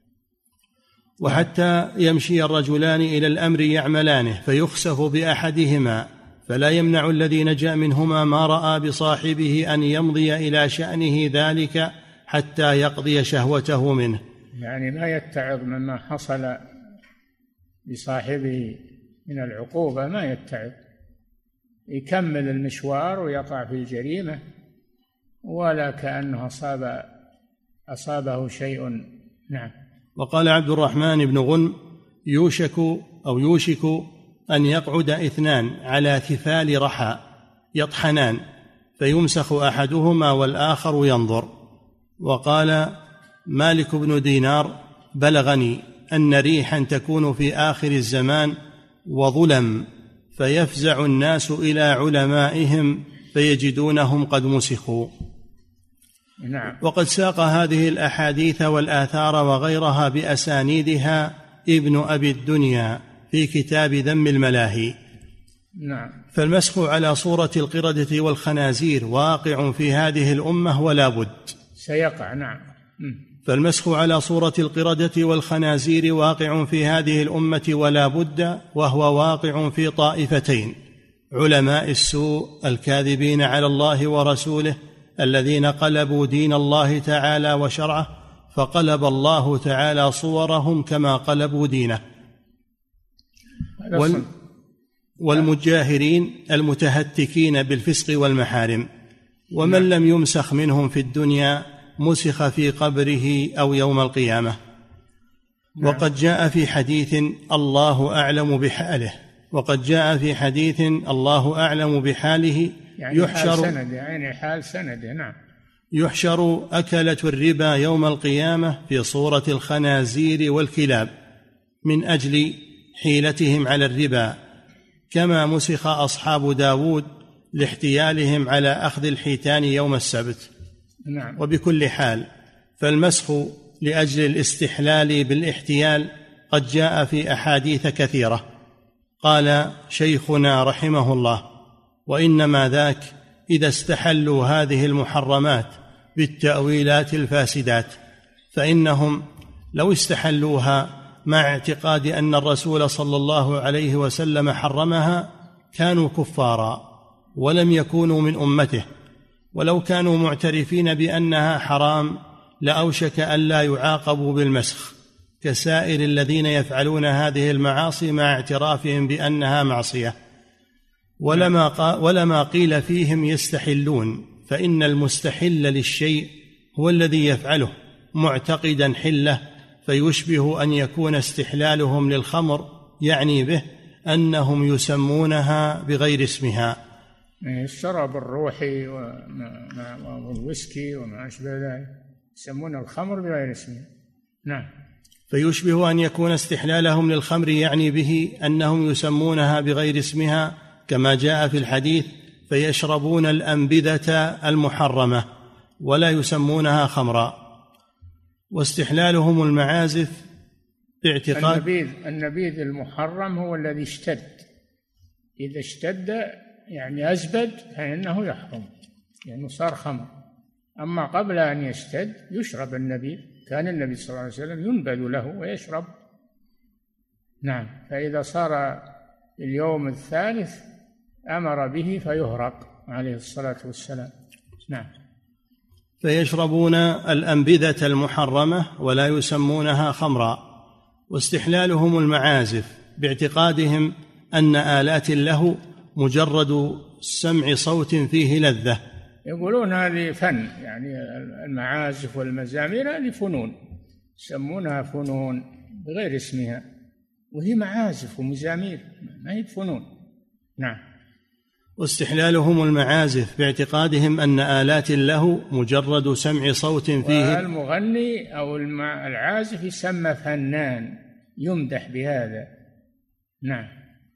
وحتى يمشي الرجلان إلى الأمر يعملانه فيخسف بأحدهما، فلا يمنع الذي نجا منهما ما رأى بصاحبه أن يمضي إلى شأنه ذلك حتى يقضي شهوته منه. يعني ما يتعظ مما حصل بصاحبه من العقوبة، ما يتعظ، يكمل المشوار ويقع في الجريمة ولا كأنه أصاب أصابه شيء. نعم. وقال عبد الرحمن بن غنم: يوشك أو يوشك أن يقعد اثنان على ثفال رحى يطحنان فيمسخ أحدهما والآخر ينظر. وقال مالك بن دينار: بلغني أن ريحا تكون في آخر الزمان وظلم فيفزع الناس إلى علمائهم فيجدونهم قد مسخوا. نعم. وقد ساق هذه الأحاديث والآثار وغيرها بأسانيدها ابن أبي الدنيا في كتاب ذم الملاهي. نعم. فالمسخ على صورة القردة والخنازير واقع في هذه الأمة ولا بد. سيقع. نعم. فالمسخ على صورة القردة والخنازير واقع في هذه الأمة ولا بد، وهو واقع في طائفتين: علماء السوء الكاذبين على الله ورسوله الذين قلبوا دين الله تعالى وشرعه، فقلب الله تعالى صورهم كما قلبوا دينه، وال والمجاهرين المتهتكين بالفسق والمحارم، ومن لم يمسخ منهم في الدنيا مسخ في قبره أو يوم القيامة. وقد جاء في حديث الله أعلم بحاله وقد جاء في حديث الله أعلم بحاله يعني يحشر حال سند يعني حال سند نعم يحشر أكلة الربا يوم القيامة في صورة الخنازير والكلاب من أجل حيلتهم على الربا، كما مسخ أصحاب داود لاحتيالهم على أخذ الحيتان يوم السبت. نعم. وبكل حال فالمسخ لأجل الاستحلال بالاحتيال قد جاء في أحاديث كثيرة. قال شيخنا رحمه الله: وإنما ذاك إذا استحلوا هذه المحرمات بالتأويلات الفاسدات، فإنهم لو استحلوها مع اعتقاد أن الرسول صلى الله عليه وسلم حرمها كانوا كفارا ولم يكونوا من أمته، ولو كانوا معترفين بأنها حرام لأوشك أن لا يعاقبوا بالمسخ كسائر الذين يفعلون هذه المعاصي مع اعترافهم بأنها معصية. ولما, ولما قيل فيهم يستحلون، فإن المستحل للشيء هو الذي يفعله معتقدا حله، فيشبه أن يكون استحلالهم للخمر يعني به أنهم يسمونها بغير اسمها، الشراب الروحي والويسكي وما أشبه ذلك يسمون الخمر بغير اسمها. نعم. فيشبه أن يكون استحلالهم للخمر يعني به أنهم يسمونها بغير اسمها، كما جاء في الحديث: فيشربون الأنبذة المحرمة ولا يسمونها خمرا. واستحلالهم المعازف باعتقاد النبيذ النبيذ المحرم هو الذي اشتد، إذا اشتد يعني أزبد فإنه يحرم لأنه يعني صار خمر. أما قبل أن يشتد يشرب النبيذ، كان النبي صلى الله عليه وسلم ينبذ له ويشرب. نعم. فإذا صار اليوم الثالث أمر به فيهرق عليه الصلاة والسلام. نعم. فيشربون الأنبذة المحرمة ولا يسمونها خمرا. واستحلالهم المعازف باعتقادهم أن آلات اللهو مجرد سمع صوت فيه لذة، يقولون هذه فن، يعني المعازف والمزامير هذه فنون، يسمونها فنون بغير اسمها، وهي معازف ومزامير ما هي فنون. نعم. واستحلالهم المعازف باعتقادهم أن آلات اللهو مجرد سمع صوت فيه، المغني أو العازف يسمى فنان يمدح بهذا. نعم.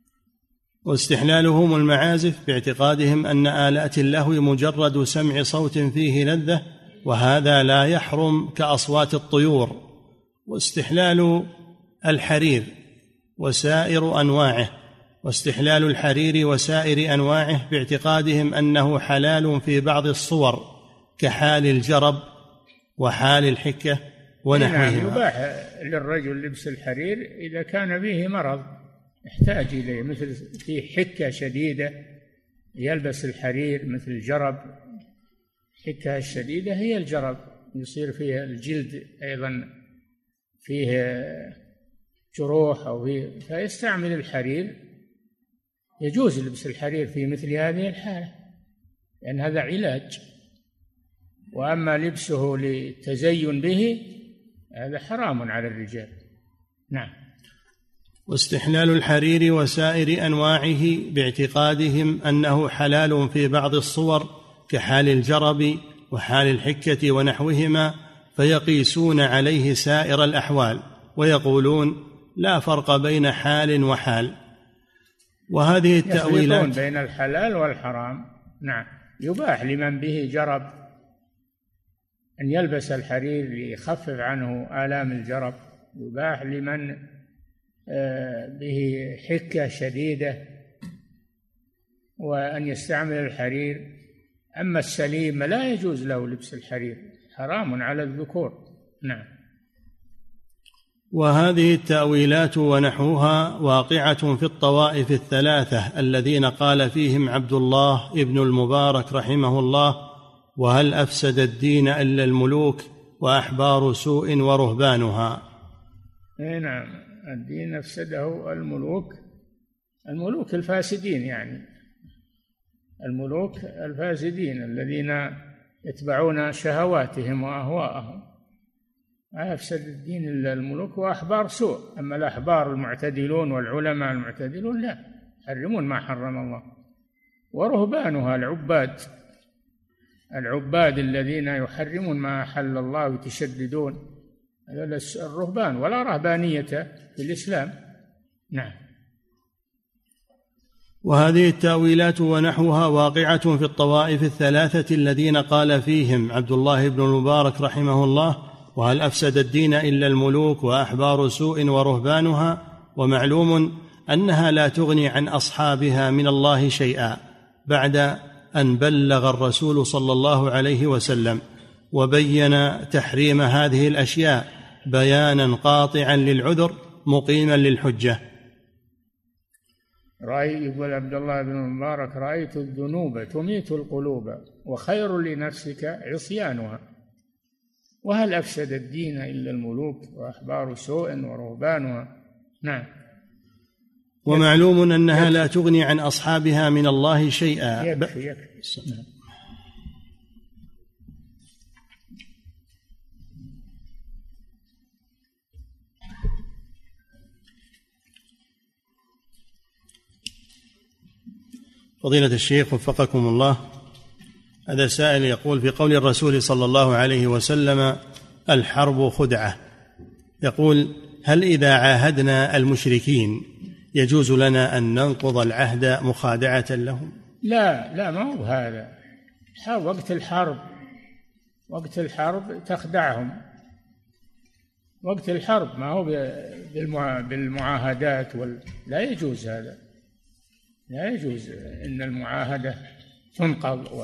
واستحلالهم المعازف باعتقادهم أن آلات اللهو مجرد سمع صوت فيه لذة، وهذا لا يحرم كأصوات الطيور. واستحلال الحرير وسائر أنواعه واستحلال الحرير وسائر أنواعه باعتقادهم أنه حلال في بعض الصور كحال الجرب وحال الحكة ونحوهما. نعم. يباح للرجل لبس الحرير إذا كان به مرض يحتاج إليه، مثل في حكة شديدة يلبس الحرير، مثل الجرب. الحكة الشديدة هي الجرب، يصير فيها الجلد أيضا فيه جروح أو فيه، فيستعمل الحرير. يجوز لبس الحرير في مثل هذه الحالة لأن هذا علاج. وأما لبسه للتزين به هذا حرام على الرجال. نعم. واستحلال الحرير وسائر أنواعه باعتقادهم أنه حلال في بعض الصور كحال الجرب وحال الحكة ونحوهما، فيقيسون عليه سائر الأحوال ويقولون لا فرق بين حال وحال. وهذه التأويلات يفرقون بين الحلال والحرام. نعم. يباح لمن به جرب أن يلبس الحرير ليخفف عنه آلام الجرب، يباح لمن به حكة شديدة وأن يستعمل الحرير. أما السليم لا يجوز له لبس الحرير، حرام على الذكور. نعم. وهذه التأويلات ونحوها واقعة في الطوائف الثلاثة الذين قال فيهم عبد الله ابن المبارك رحمه الله: وهل أفسد الدين إلا الملوك وأحبار سوء ورهبانها. نعم، الدين أفسده الملوك، الملوك الفاسدين، يعني الملوك الفاسدين الذين يتبعون شهواتهم وأهواءهم. ما أفسد الدين إلا الملوك وأحبار سوء. أما الأحبار المعتدلون والعلماء المعتدلون لا، يحرمون ما حرم الله. ورهبانها العباد، العباد الذين يحرمون ما أحل الله ويتشددون، هذا الرهبان، ولا رهبانية في الإسلام. نعم. وهذه التأويلات ونحوها واقعة في الطوائف الثلاثة الذين قال فيهم عبد الله بن المبارك رحمه الله: وهل أفسد الدين إلا الملوك وأحبار سوء ورهبانها. ومعلوم أنها لا تغني عن أصحابها من الله شيئا بعد أن بلغ الرسول صلى الله عليه وسلم وبين تحريم هذه الأشياء بيانا قاطعا للعذر مقيما للحجة. رأي يقول عبد الله بن المبارك: رأيت الذنوب تميت القلوب وخير لنفسك عصيانها، وهل أفسد الدين إلا الملوك وأحبار سوء ورهبانها. نعم. ومعلوم أنها لا تغني عن أصحابها من الله شيئا. يكفي يكفي. نعم. فضيلة الشيخ وفقكم الله، هذا سائل يقول: في قول الرسول صلى الله عليه وسلم: الحرب خدعة، يقول: هل إذا عاهدنا المشركين يجوز لنا أن ننقض العهد مخادعة لهم؟ لا لا، ما هو هذا. وقت الحرب، وقت الحرب تخدعهم، وقت الحرب ما هو بالمعاهدات وال... لا يجوز هذا، لا يجوز إن المعاهدة تنقض. و...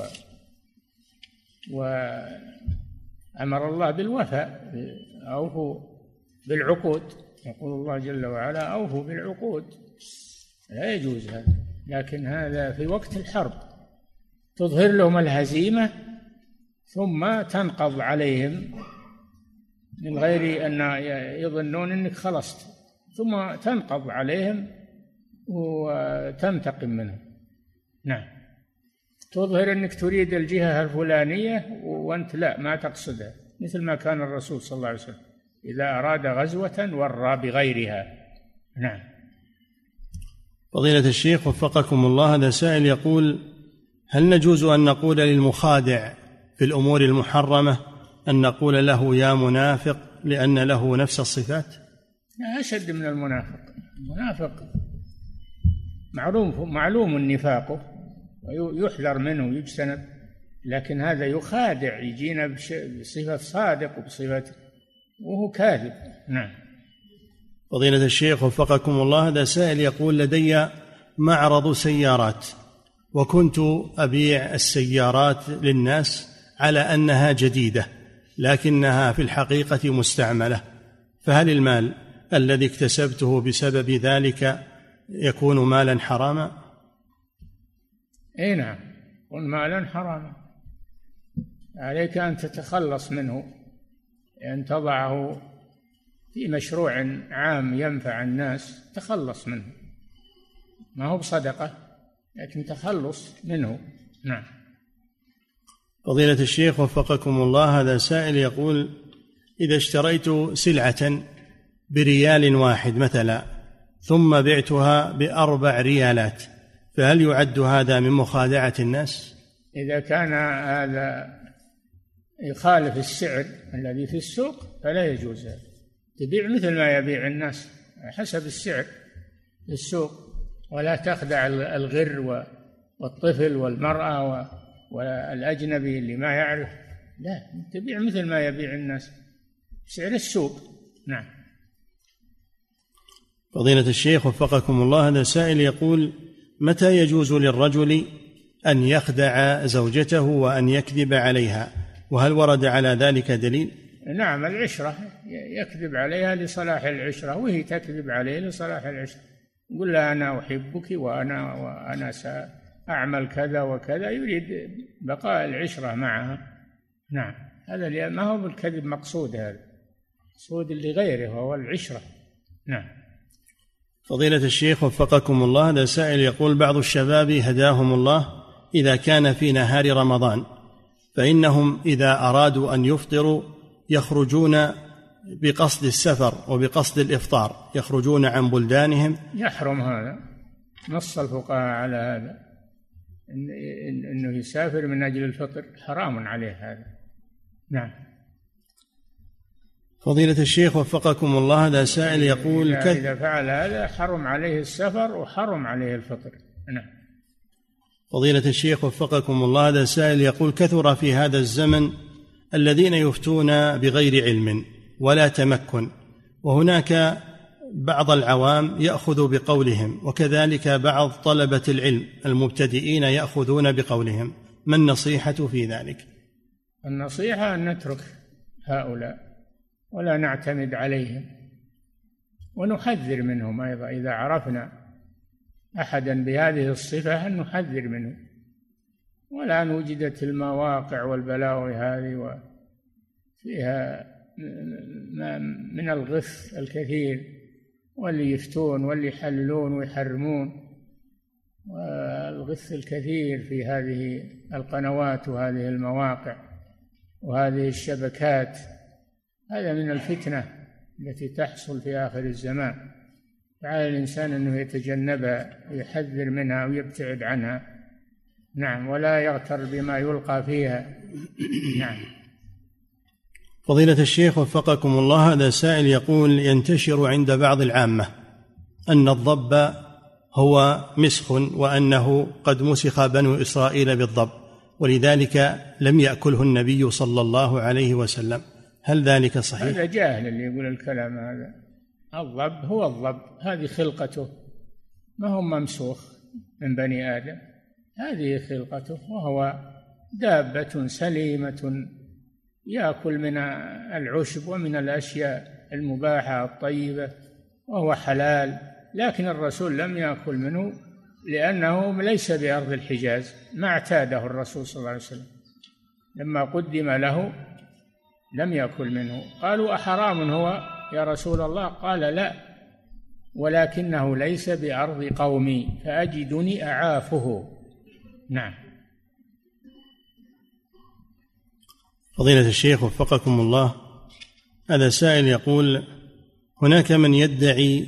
وأمر الله بالوفاء، أوفوا بالعقود، يقول الله جل وعلا: أوفوا بالعقود. لا يجوز هذا. لكن هذا في وقت الحرب تظهر لهم الهزيمة ثم تنقض عليهم من غير أن يظنون أنك خلصت، ثم تنقض عليهم وتنتقم منهم. نعم. تظهر أنك تريد الجهة الفلانية وأنت لا، ما تقصدها، مثل ما كان الرسول صلى الله عليه وسلم إذا أراد غزوة ورى بغيرها. نعم. فضيلة الشيخ وفقكم الله، هذا سائل يقول: هل نجوز أن نقول للمخادع في الأمور المحرمة أن نقول له يا منافق لأن له نفس الصفات؟ أشد من المنافق. المنافق معلوم معلوم نفاقه ويحذر منه ويجتنب، لكن هذا يخادع، يجينا بصفة صادق وبصفة وهو كاذب. نعم. فضيلة الشيخ وفقكم الله، هذا سائل يقول: لدي معرض سيارات وكنت أبيع السيارات للناس على أنها جديدة لكنها في الحقيقة مستعملة، فهل المال الذي اكتسبته بسبب ذلك يكون مالا حراما؟ اي نعم، يكون مالا حراما. عليك أن تتخلص منه، أن تضعه في مشروع عام ينفع الناس، تخلص منه، ما هو بصدقة لكن تخلص منه. نعم. فضيلة الشيخ وفقكم الله، هذا سائل يقول: إذا اشتريت سلعة بريال واحد مثلا ثم بعتها بأربع ريالات، فهل يعد هذا من مخادعة الناس؟ إذا كان هذا يخالف السعر الذي في السوق فلا يجوز هذا. تبيع مثل ما يبيع الناس حسب السعر في السوق، ولا تخدع الغر والطفل والمرأة والأجنبي اللي ما يعرف، لا، تبيع مثل ما يبيع الناس سعر السوق. نعم. فضيلة الشيخ وفقكم الله، هذا سائل يقول: متى يجوز للرجل أن يخدع زوجته وأن يكذب عليها، وهل ورد على ذلك دليل؟ نعم، العشرة، يكذب عليها لصلاح العشرة وهي تكذب عليه لصلاح العشرة، يقول لها أنا أحبك وأنا وأنا سأعمل كذا وكذا، يريد بقاء العشرة معها. نعم، هذا ما هو بالكذب مقصود، هذا مقصود لغيره وهو العشرة. نعم. فضيلة الشيخ وفقكم الله، هذا سائل يقول: بعض الشباب هداهم الله إذا كان في نهار رمضان فإنهم إذا أرادوا أن يفطروا يخرجون بقصد السفر وبقصد الإفطار، يخرجون عن بلدانهم. يحرم هذا، نص الفقهاء على هذا، إنه يسافر من أجل الفطر، حرام عليه هذا. نعم. فضيلة الشيخ وفقكم الله، هذا سائل يقول: إذا, إذا فعل هذا حرم عليه السفر وحرم عليه الفطر. نعم. فضيلة الشيخ وفقكم الله، هذا سائل يقول: كثر في هذا الزمن الذين يفتون بغير علم ولا تمكن، وهناك بعض العوام يأخذ بقولهم، وكذلك بعض طلبة العلم المبتدئين يأخذون بقولهم، ما النصيحة في ذلك؟ النصيحة أن نترك هؤلاء ولا نعتمد عليهم، ونحذر منهم أيضا إذا عرفنا أحدا بهذه الصفة أن نحذر منه. والآن وجدت المواقع والبلاوي هذه وفيها من الغث الكثير، واللي يفتون واللي يحللون ويحرمون، والغث الكثير في هذه القنوات وهذه المواقع وهذه الشبكات. هذا من الفتنة التي تحصل في آخر الزمان، فعلى الإنسان أنه يتجنبها ويحذر منها ويبتعد عنها. نعم، ولا يغتر بما يلقى فيها. نعم. فضيلة الشيخ وفقكم الله، هذا سائل يقول: ينتشر عند بعض العامة أن الضب هو مسخ، وأنه قد مسخ بنو إسرائيل بالضب، ولذلك لم يأكله النبي صلى الله عليه وسلم، هل ذلك صحيح؟ هذا جاهل اللي يقول الكلام هذا. الضب هو الضب، هذه خلقته، ما هو ممسوخ من بني آدم، هذه خلقته، وهو دابة سليمة يأكل من العشب ومن الأشياء المباحة الطيبة، وهو حلال. لكن الرسول لم يأكل منه لأنه ليس بأرض الحجاز، ما اعتاده الرسول صلى الله عليه وسلم، لما قدم له لم يأكل منه. قالوا: أحرام هو يا رسول الله؟ قال: لا، ولكنه ليس بأرض قومي فأجدني أعافه. نعم. فضيلة الشيخ وفقكم الله، هذا سائل يقول: هناك من يدعي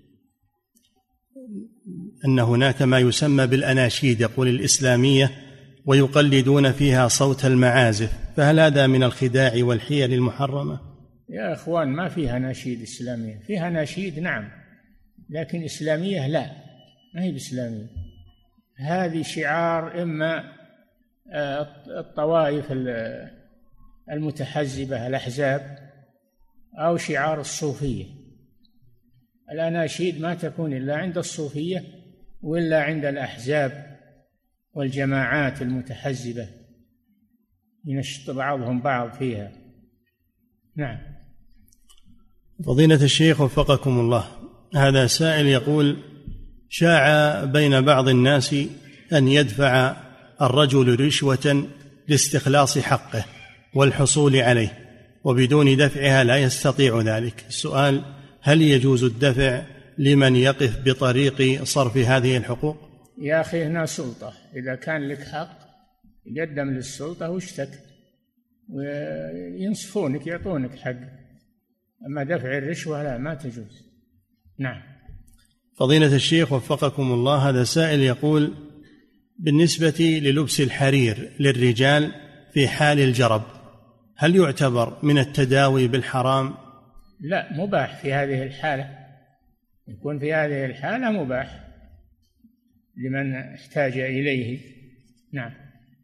أن هناك ما يسمى بالأناشيد، يقول الإسلامية، ويقلدون فيها صوت المعازف، فهل هذا من الخداع والحيل المحرمة؟ يا أخوان، ما فيها نشيد إسلامية، فيها نشيد نعم، لكن إسلامية لا، ما هي بإسلامية. هذه شعار إما الطوائف المتحزبة الأحزاب أو شعار الصوفية. الأناشيد ما تكون إلا عند الصوفية وإلا عند الأحزاب والجماعات المتحزبة، ينشط بعضهم بعض فيها. نعم. فضيلة الشيخ وفقكم الله، هذا سائل يقول: شاع بين بعض الناس أن يدفع الرجل رشوة لاستخلاص حقه والحصول عليه، وبدون دفعها لا يستطيع ذلك. السؤال: هل يجوز الدفع لمن يقف بطريق صرف هذه الحقوق؟ يا أخي، هنا سلطة، إذا كان لك حق يقدم للسلطة واشتك وينصفونك يعطونك حق، أما دفع الرشوة لا، ما تجوز. نعم. فضيلة الشيخ وفقكم الله، هذا سائل يقول: بالنسبة للبس الحرير للرجال في حال الجرب، هل يعتبر من التداوي بالحرام؟ لا، مباح في هذه الحالة، يكون في هذه الحالة مباح لمن احتاج إليه. نعم.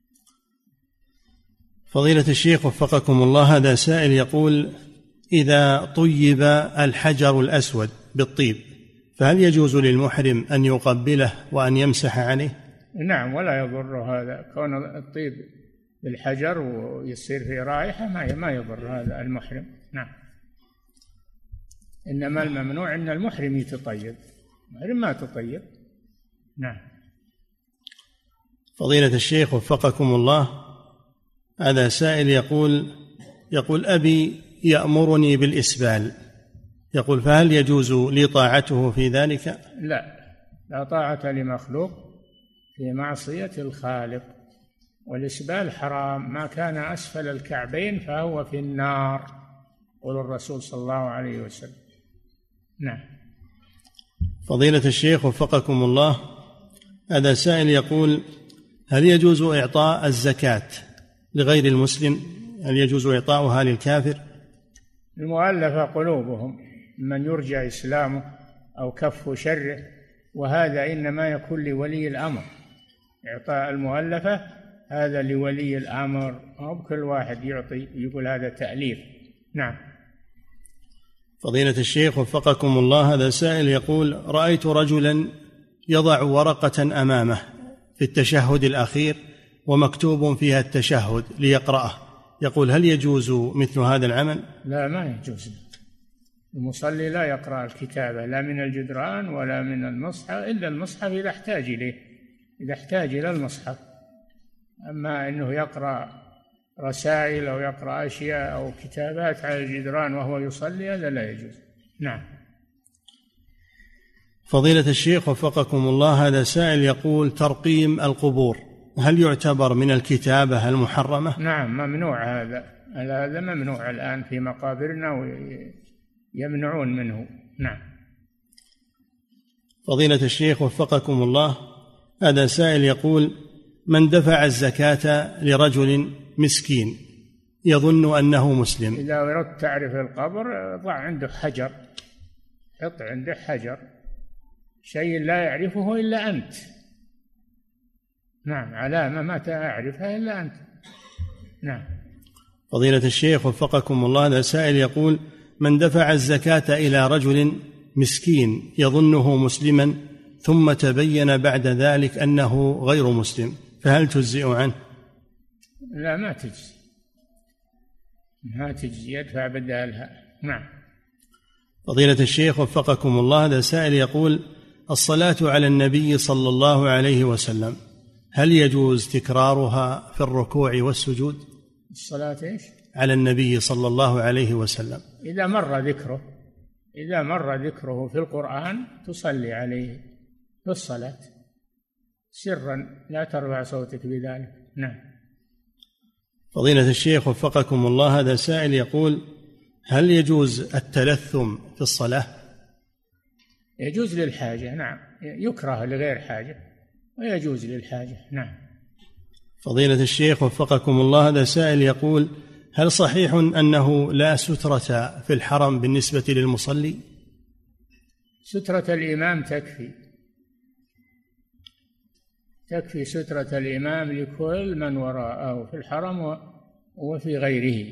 فضيلة الشيخ وفقكم الله، هذا سائل يقول: إذا طيب الحجر الأسود بالطيب فهل يجوز للمحرم أن يقبله وأن يمسح عليه؟ نعم، ولا يضر هذا، كون الطيب بالحجر ويصير فيه رائحة ما ما يضر هذا المحرم. نعم، إنما الممنوع أن المحرم يتطيب، المحرم ما تطيب. نعم. فضيلة الشيخ وفقكم الله، هذا سائل يقول يقول أبي يأمرني بالإسبال، يقول فهل يجوز لي طاعته في ذلك؟ لا، لا طاعة لمخلوق في معصية الخالق، والإسبال حرام، ما كان أسفل الكعبين فهو في النار، قول الرسول صلى الله عليه وسلم. نعم. فضيلة الشيخ وفقكم الله، هذا سائل يقول هل يجوز إعطاء الزكاة لغير المسلم؟ هل يجوز إعطاؤها للكافر؟ المؤلفة قلوبهم من يرجى إسلامه أو كف شره، وهذا إنما يكون لولي الأمر. إعطاء المؤلفة هذا لولي الأمر، أو بكل واحد يعطي يقول هذا تأليف. نعم. فضيلة الشيخ وفقكم الله، هذا سائل يقول رأيت رجلا يضع ورقة أمامه في التشهد الأخير ومكتوب فيها التشهد ليقرأه، يقول هل يجوز مثل هذا العمل؟ لا، ما يجوز. المصلي لا يقرأ الكتابة لا من الجدران ولا من المصحف، إلا المصحف إذا احتاج إليه، إذا احتاج إلى المصحف. أما أنه يقرأ رسائل أو يقرأ أشياء أو كتابات على الجدران وهو يصلي، هذا لا يجوز. نعم. فضيلة الشيخ وفقكم الله، هذا سائل يقول ترقيم القبور هل يعتبر من الكتابة المحرمة؟ نعم، ممنوع هذا، هذا ممنوع الآن في مقابرنا ويمنعون منه. نعم. فضيلة الشيخ وفقكم الله، هذا سائل يقول من دفع الزكاة لرجل مسكين يظن أنه مسلم، إذا أردت تعرف القبر ضع عنده حجر، حط عنده حجر، شيء لا يعرفه إلا أنت. نعم، علامة ما تعرفها إلا أنت. نعم. فضيلة الشيخ وفقكم الله، هذا سائل يقول من دفع الزكاة إلى رجل مسكين يظنه مسلما ثم تبين بعد ذلك أنه غير مسلم، فهل تجزئ عنه؟ لا، ما تجزي، ما تجزي، يدفع بدالها. نعم. فضيلة الشيخ وفقكم الله، هذا سائل يقول الصلاة على النبي صلى الله عليه وسلم هل يجوز تكرارها في الركوع والسجود؟ الصلاة إيش؟ على النبي صلى الله عليه وسلم إذا مر ذكره، إذا مر ذكره في القرآن تصلي عليه في الصلاة سرا، لا ترفع صوتك بذلك. نعم. فضيلة الشيخ وفقكم الله، هذا سائل يقول هل يجوز التلثم في الصلاة؟ يجوز للحاجة، نعم، يكره لغير حاجة ويجوز للحاجة. نعم. فضيلة الشيخ وفقكم الله، هذا سائل يقول هل صحيح أنه لا سترة في الحرم بالنسبة للمصلي؟ سترة الإمام تكفي، تكفي سترة الإمام لكل من وراءه في الحرم وفي غيره.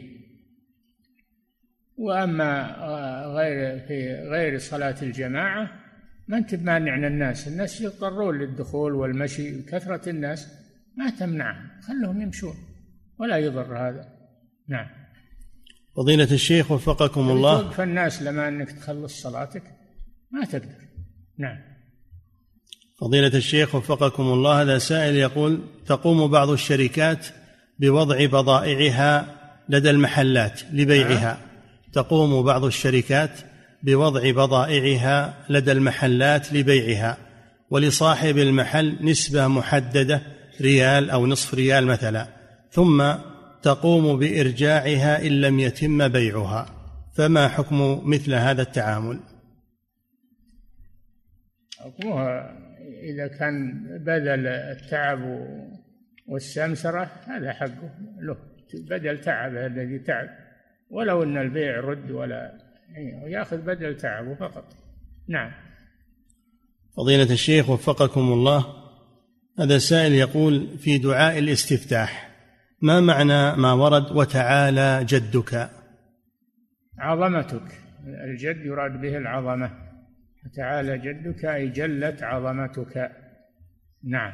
وأما غير في غير صلاة الجماعة ما أنت بمانع الناس، الناس يضطرون للدخول والمشي، كثرة الناس ما تمنعهم، خلهم يمشون ولا يضر هذا. نعم. فضيلة الشيخ وفقكم الله، توقف الناس لما أنك تخلص صلاتك ما تقدر. نعم. فضيلة الشيخ وفقكم الله، هذا سائل يقول تقوم بعض الشركات بوضع بضائعها لدى المحلات لبيعها، تقوم بعض الشركات بوضع بضائعها لدى المحلات لبيعها، ولصاحب المحل نسبة محددة ريال أو نصف ريال مثلا، ثم تقوم بإرجاعها إن لم يتم بيعها، فما حكم مثل هذا التعامل؟ حكمها إذا كان بدل التعب والسمسرة هذا حقه له، بدل تعبه الذي تعب، ولو أن البيع رد ولا يأخذ بدل تعبه فقط. نعم. فضيلة الشيخ وفقكم الله، هذا سائل يقول في دعاء الاستفتاح ما معنى ما ورد وتعالى جدك؟ عظمتك، الجد يراد به العظمة، تعالى جدك أي جلت عظمتك. نعم.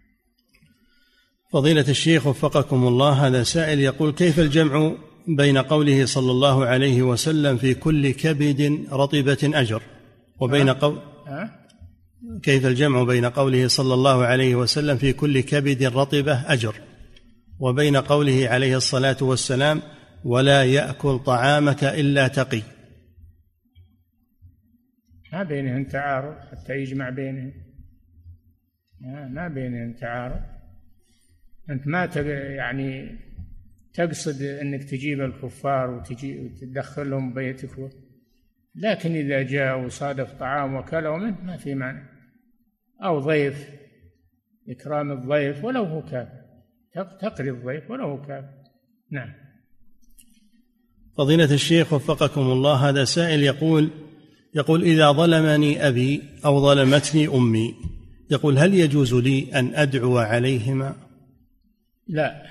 فضيلة الشيخ وفقكم الله، هذا سائل يقول: كيف الجمع بين قوله صلى الله عليه وسلم في كل كبد رطبة أجر وبين قول كيف الجمع بين قوله صلى الله عليه وسلم في كل كبد رطبة أجر وبين قوله عليه الصلاة والسلام: ولا يأكل طعامك إلا تقي؟ ما بينهم تعارض حتى يجمع بينهم، ما بينهم تعارض. أنت ما يعني تقصد أنك تجيب الكفار وتجي وتدخلهم بيتك، لكن إذا جاء وصادف طعام وكلوا منه ما في معنى، أو ضيف، إكرام الضيف ولو هو كافر، تقري الضيف ولو هو كافر. نعم. فضيلة الشيخ وفقكم الله، هذا سائل يقول يقول إذا ظلمني أبي أو ظلمتني أمي، يقول: هل يجوز لي أن أدعو عليهما؟ لا،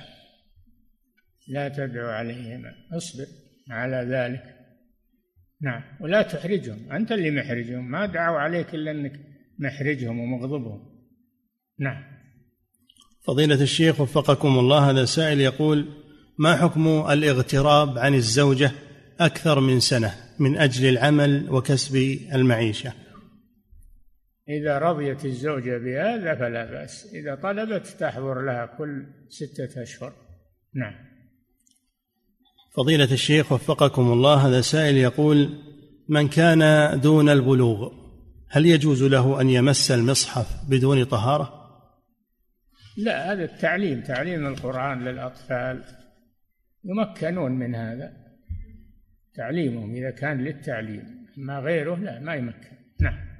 لا تدعو عليهما، اصبر على ذلك. نعم. ولا تحرجهم، أنت اللي محرجهم، ما دعوا عليك إلا أنك محرجهم ومغضبهم. نعم. فضيلة الشيخ وفقكم الله، هذا سائل يقول: ما حكم الاغتراب عن الزوجة أكثر من سنة من أجل العمل وكسب المعيشة؟ إذا رضيت الزوجة بهذا فلا بأس، إذا طلبت تحضر لها كل ستة أشهر. نعم. فضيلة الشيخ وفقكم الله، هذا سائل يقول: من كان دون البلوغ هل يجوز له أن يمس المصحف بدون طهارة؟ لا، هذا التعليم، تعليم القرآن للأطفال يمكنون من هذا، تعليمهم إذا كان للتعليم، ما غيره لا، ما يمكن. نعم.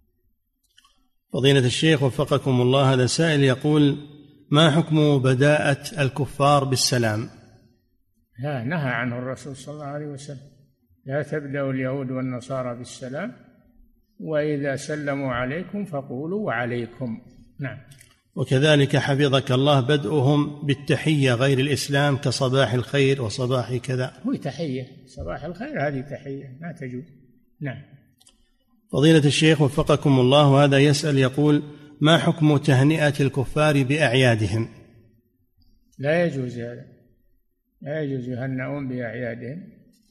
فضيلة الشيخ وفقكم الله، هذا سائل يقول: ما حكم بداءة الكفار بالسلام؟ لا، نهى عنه الرسول صلى الله عليه وسلم: لا تبدأوا اليهود والنصارى بالسلام، وإذا سلموا عليكم فقولوا وعليكم. نعم. وكذلك حفظك الله بدءهم بالتحية غير الإسلام كصباح الخير وصباح كذا. هو تحية، صباح الخير هذه تحية ما تجوز. نعم. فضيلة الشيخ وفقكم الله، وهذا يسأل يقول: ما حكم تهنئة الكفار بأعيادهم؟ لا يجوز هذا، لا يجوز يهنئون بأعيادهم،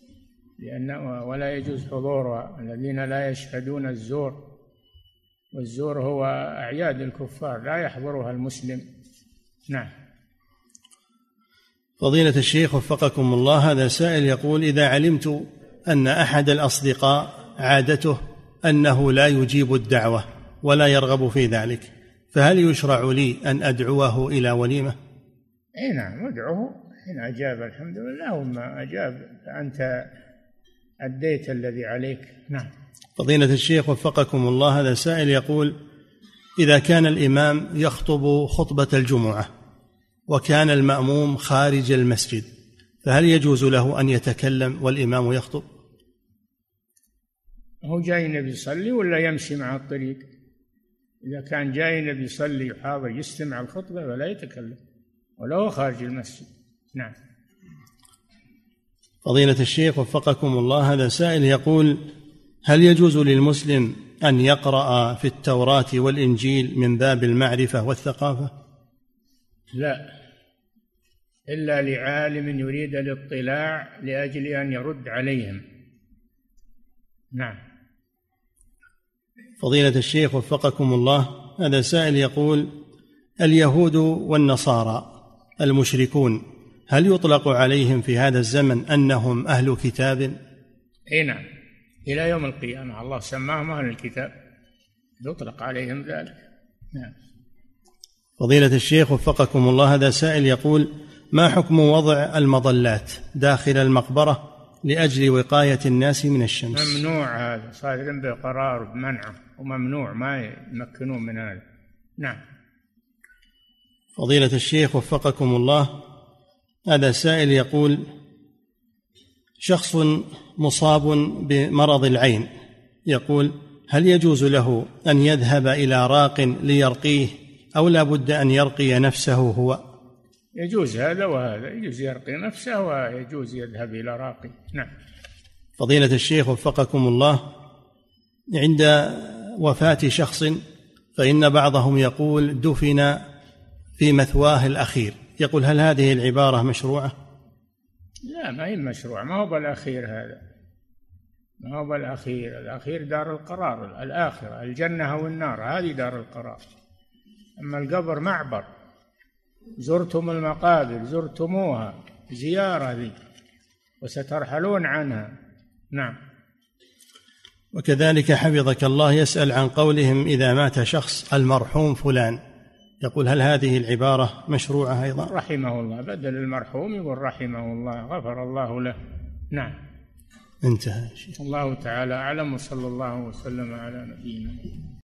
لأنه ولا يجوز حضورها، الذين لا يشهدون الزور، والزور هو أعياد الكفار لا يحضرها المسلم. نعم. فضيلة الشيخ وفقكم الله، هذا سائل يقول: إذا علمت أن أحد الأصدقاء عادته أنه لا يجيب الدعوة ولا يرغب في ذلك، فهل يشرع لي أن أدعوه إلى وليمة؟ أي نعم، ادعوه، إن أجاب الحمد لله، وما أجاب فأنت أديت الذي عليك. نعم. فضيلة الشيخ وفقكم الله، هذا سائل يقول: إذا كان الإمام يخطب خطبة الجمعة وكان المأموم خارج المسجد، فهل يجوز له أن يتكلم والإمام يخطب؟ هو جاي نبي يصلي ولا يمشي مع الطريق؟ إذا كان جاي نبي يصلي وحاضر يستمع الخطبة ولا يتكلم ولو خارج المسجد. نعم. فضيلة الشيخ وفقكم الله، هذا سائل يقول: هل يجوز للمسلم أن يقرأ في التوراة والإنجيل من باب المعرفة والثقافة؟ لا، إلا لعالم يريد الاطلاع لأجل أن يرد عليهم. نعم. فضيلة الشيخ وفقكم الله، هذا سائل يقول: اليهود والنصارى المشركون هل يطلق عليهم في هذا الزمن أنهم أهل كتاب؟ أي نعم، إلى يوم القيامة الله سماهم أهل الكتاب، يطلق عليهم ذلك. نعم. فضيلة الشيخ وفقكم الله، هذا سائل يقول: ما حكم وضع المظلات داخل المقبرة لأجل وقاية الناس من الشمس؟ ممنوع، هذا صادر بقرار بمنعه، وممنوع، ما يمكنون من هذا. نعم. فضيلة الشيخ وفقكم الله، هذا سائل يقول: شخص مصاب بمرض العين، يقول: هل يجوز له أن يذهب إلى راق ليرقيه أو لا بد أن يرقي نفسه هو؟ يجوز هذا وهذا، يجوز يرقي نفسه ويجوز يذهب إلى راقي. نعم. فضيلة الشيخ وفقكم الله، عند وفاة شخص فإن بعضهم يقول دفن في مثواه الأخير، يقول هل هذه العبارة مشروعة؟ لا، ما هي مشروع، ما هو بالأخير، هذا ما هو بالأخير. الأخير دار القرار، الآخرة الجنة أو النار، هذه دار القرار. أما القبر معبر، زرتم المقابر، زرتموها زيارة ذي وسترحلون عنها. نعم. وكذلك حفظك الله يسأل عن قولهم إذا مات شخص المرحوم فلان، يقول هل هذه العبارة مشروعة أيضا؟ رحمه الله، بدل المرحوم يقول رحمه الله، غفر الله له. نعم. انتهى. الله تعالى أعلم، وصلى الله وسلم على نبينا.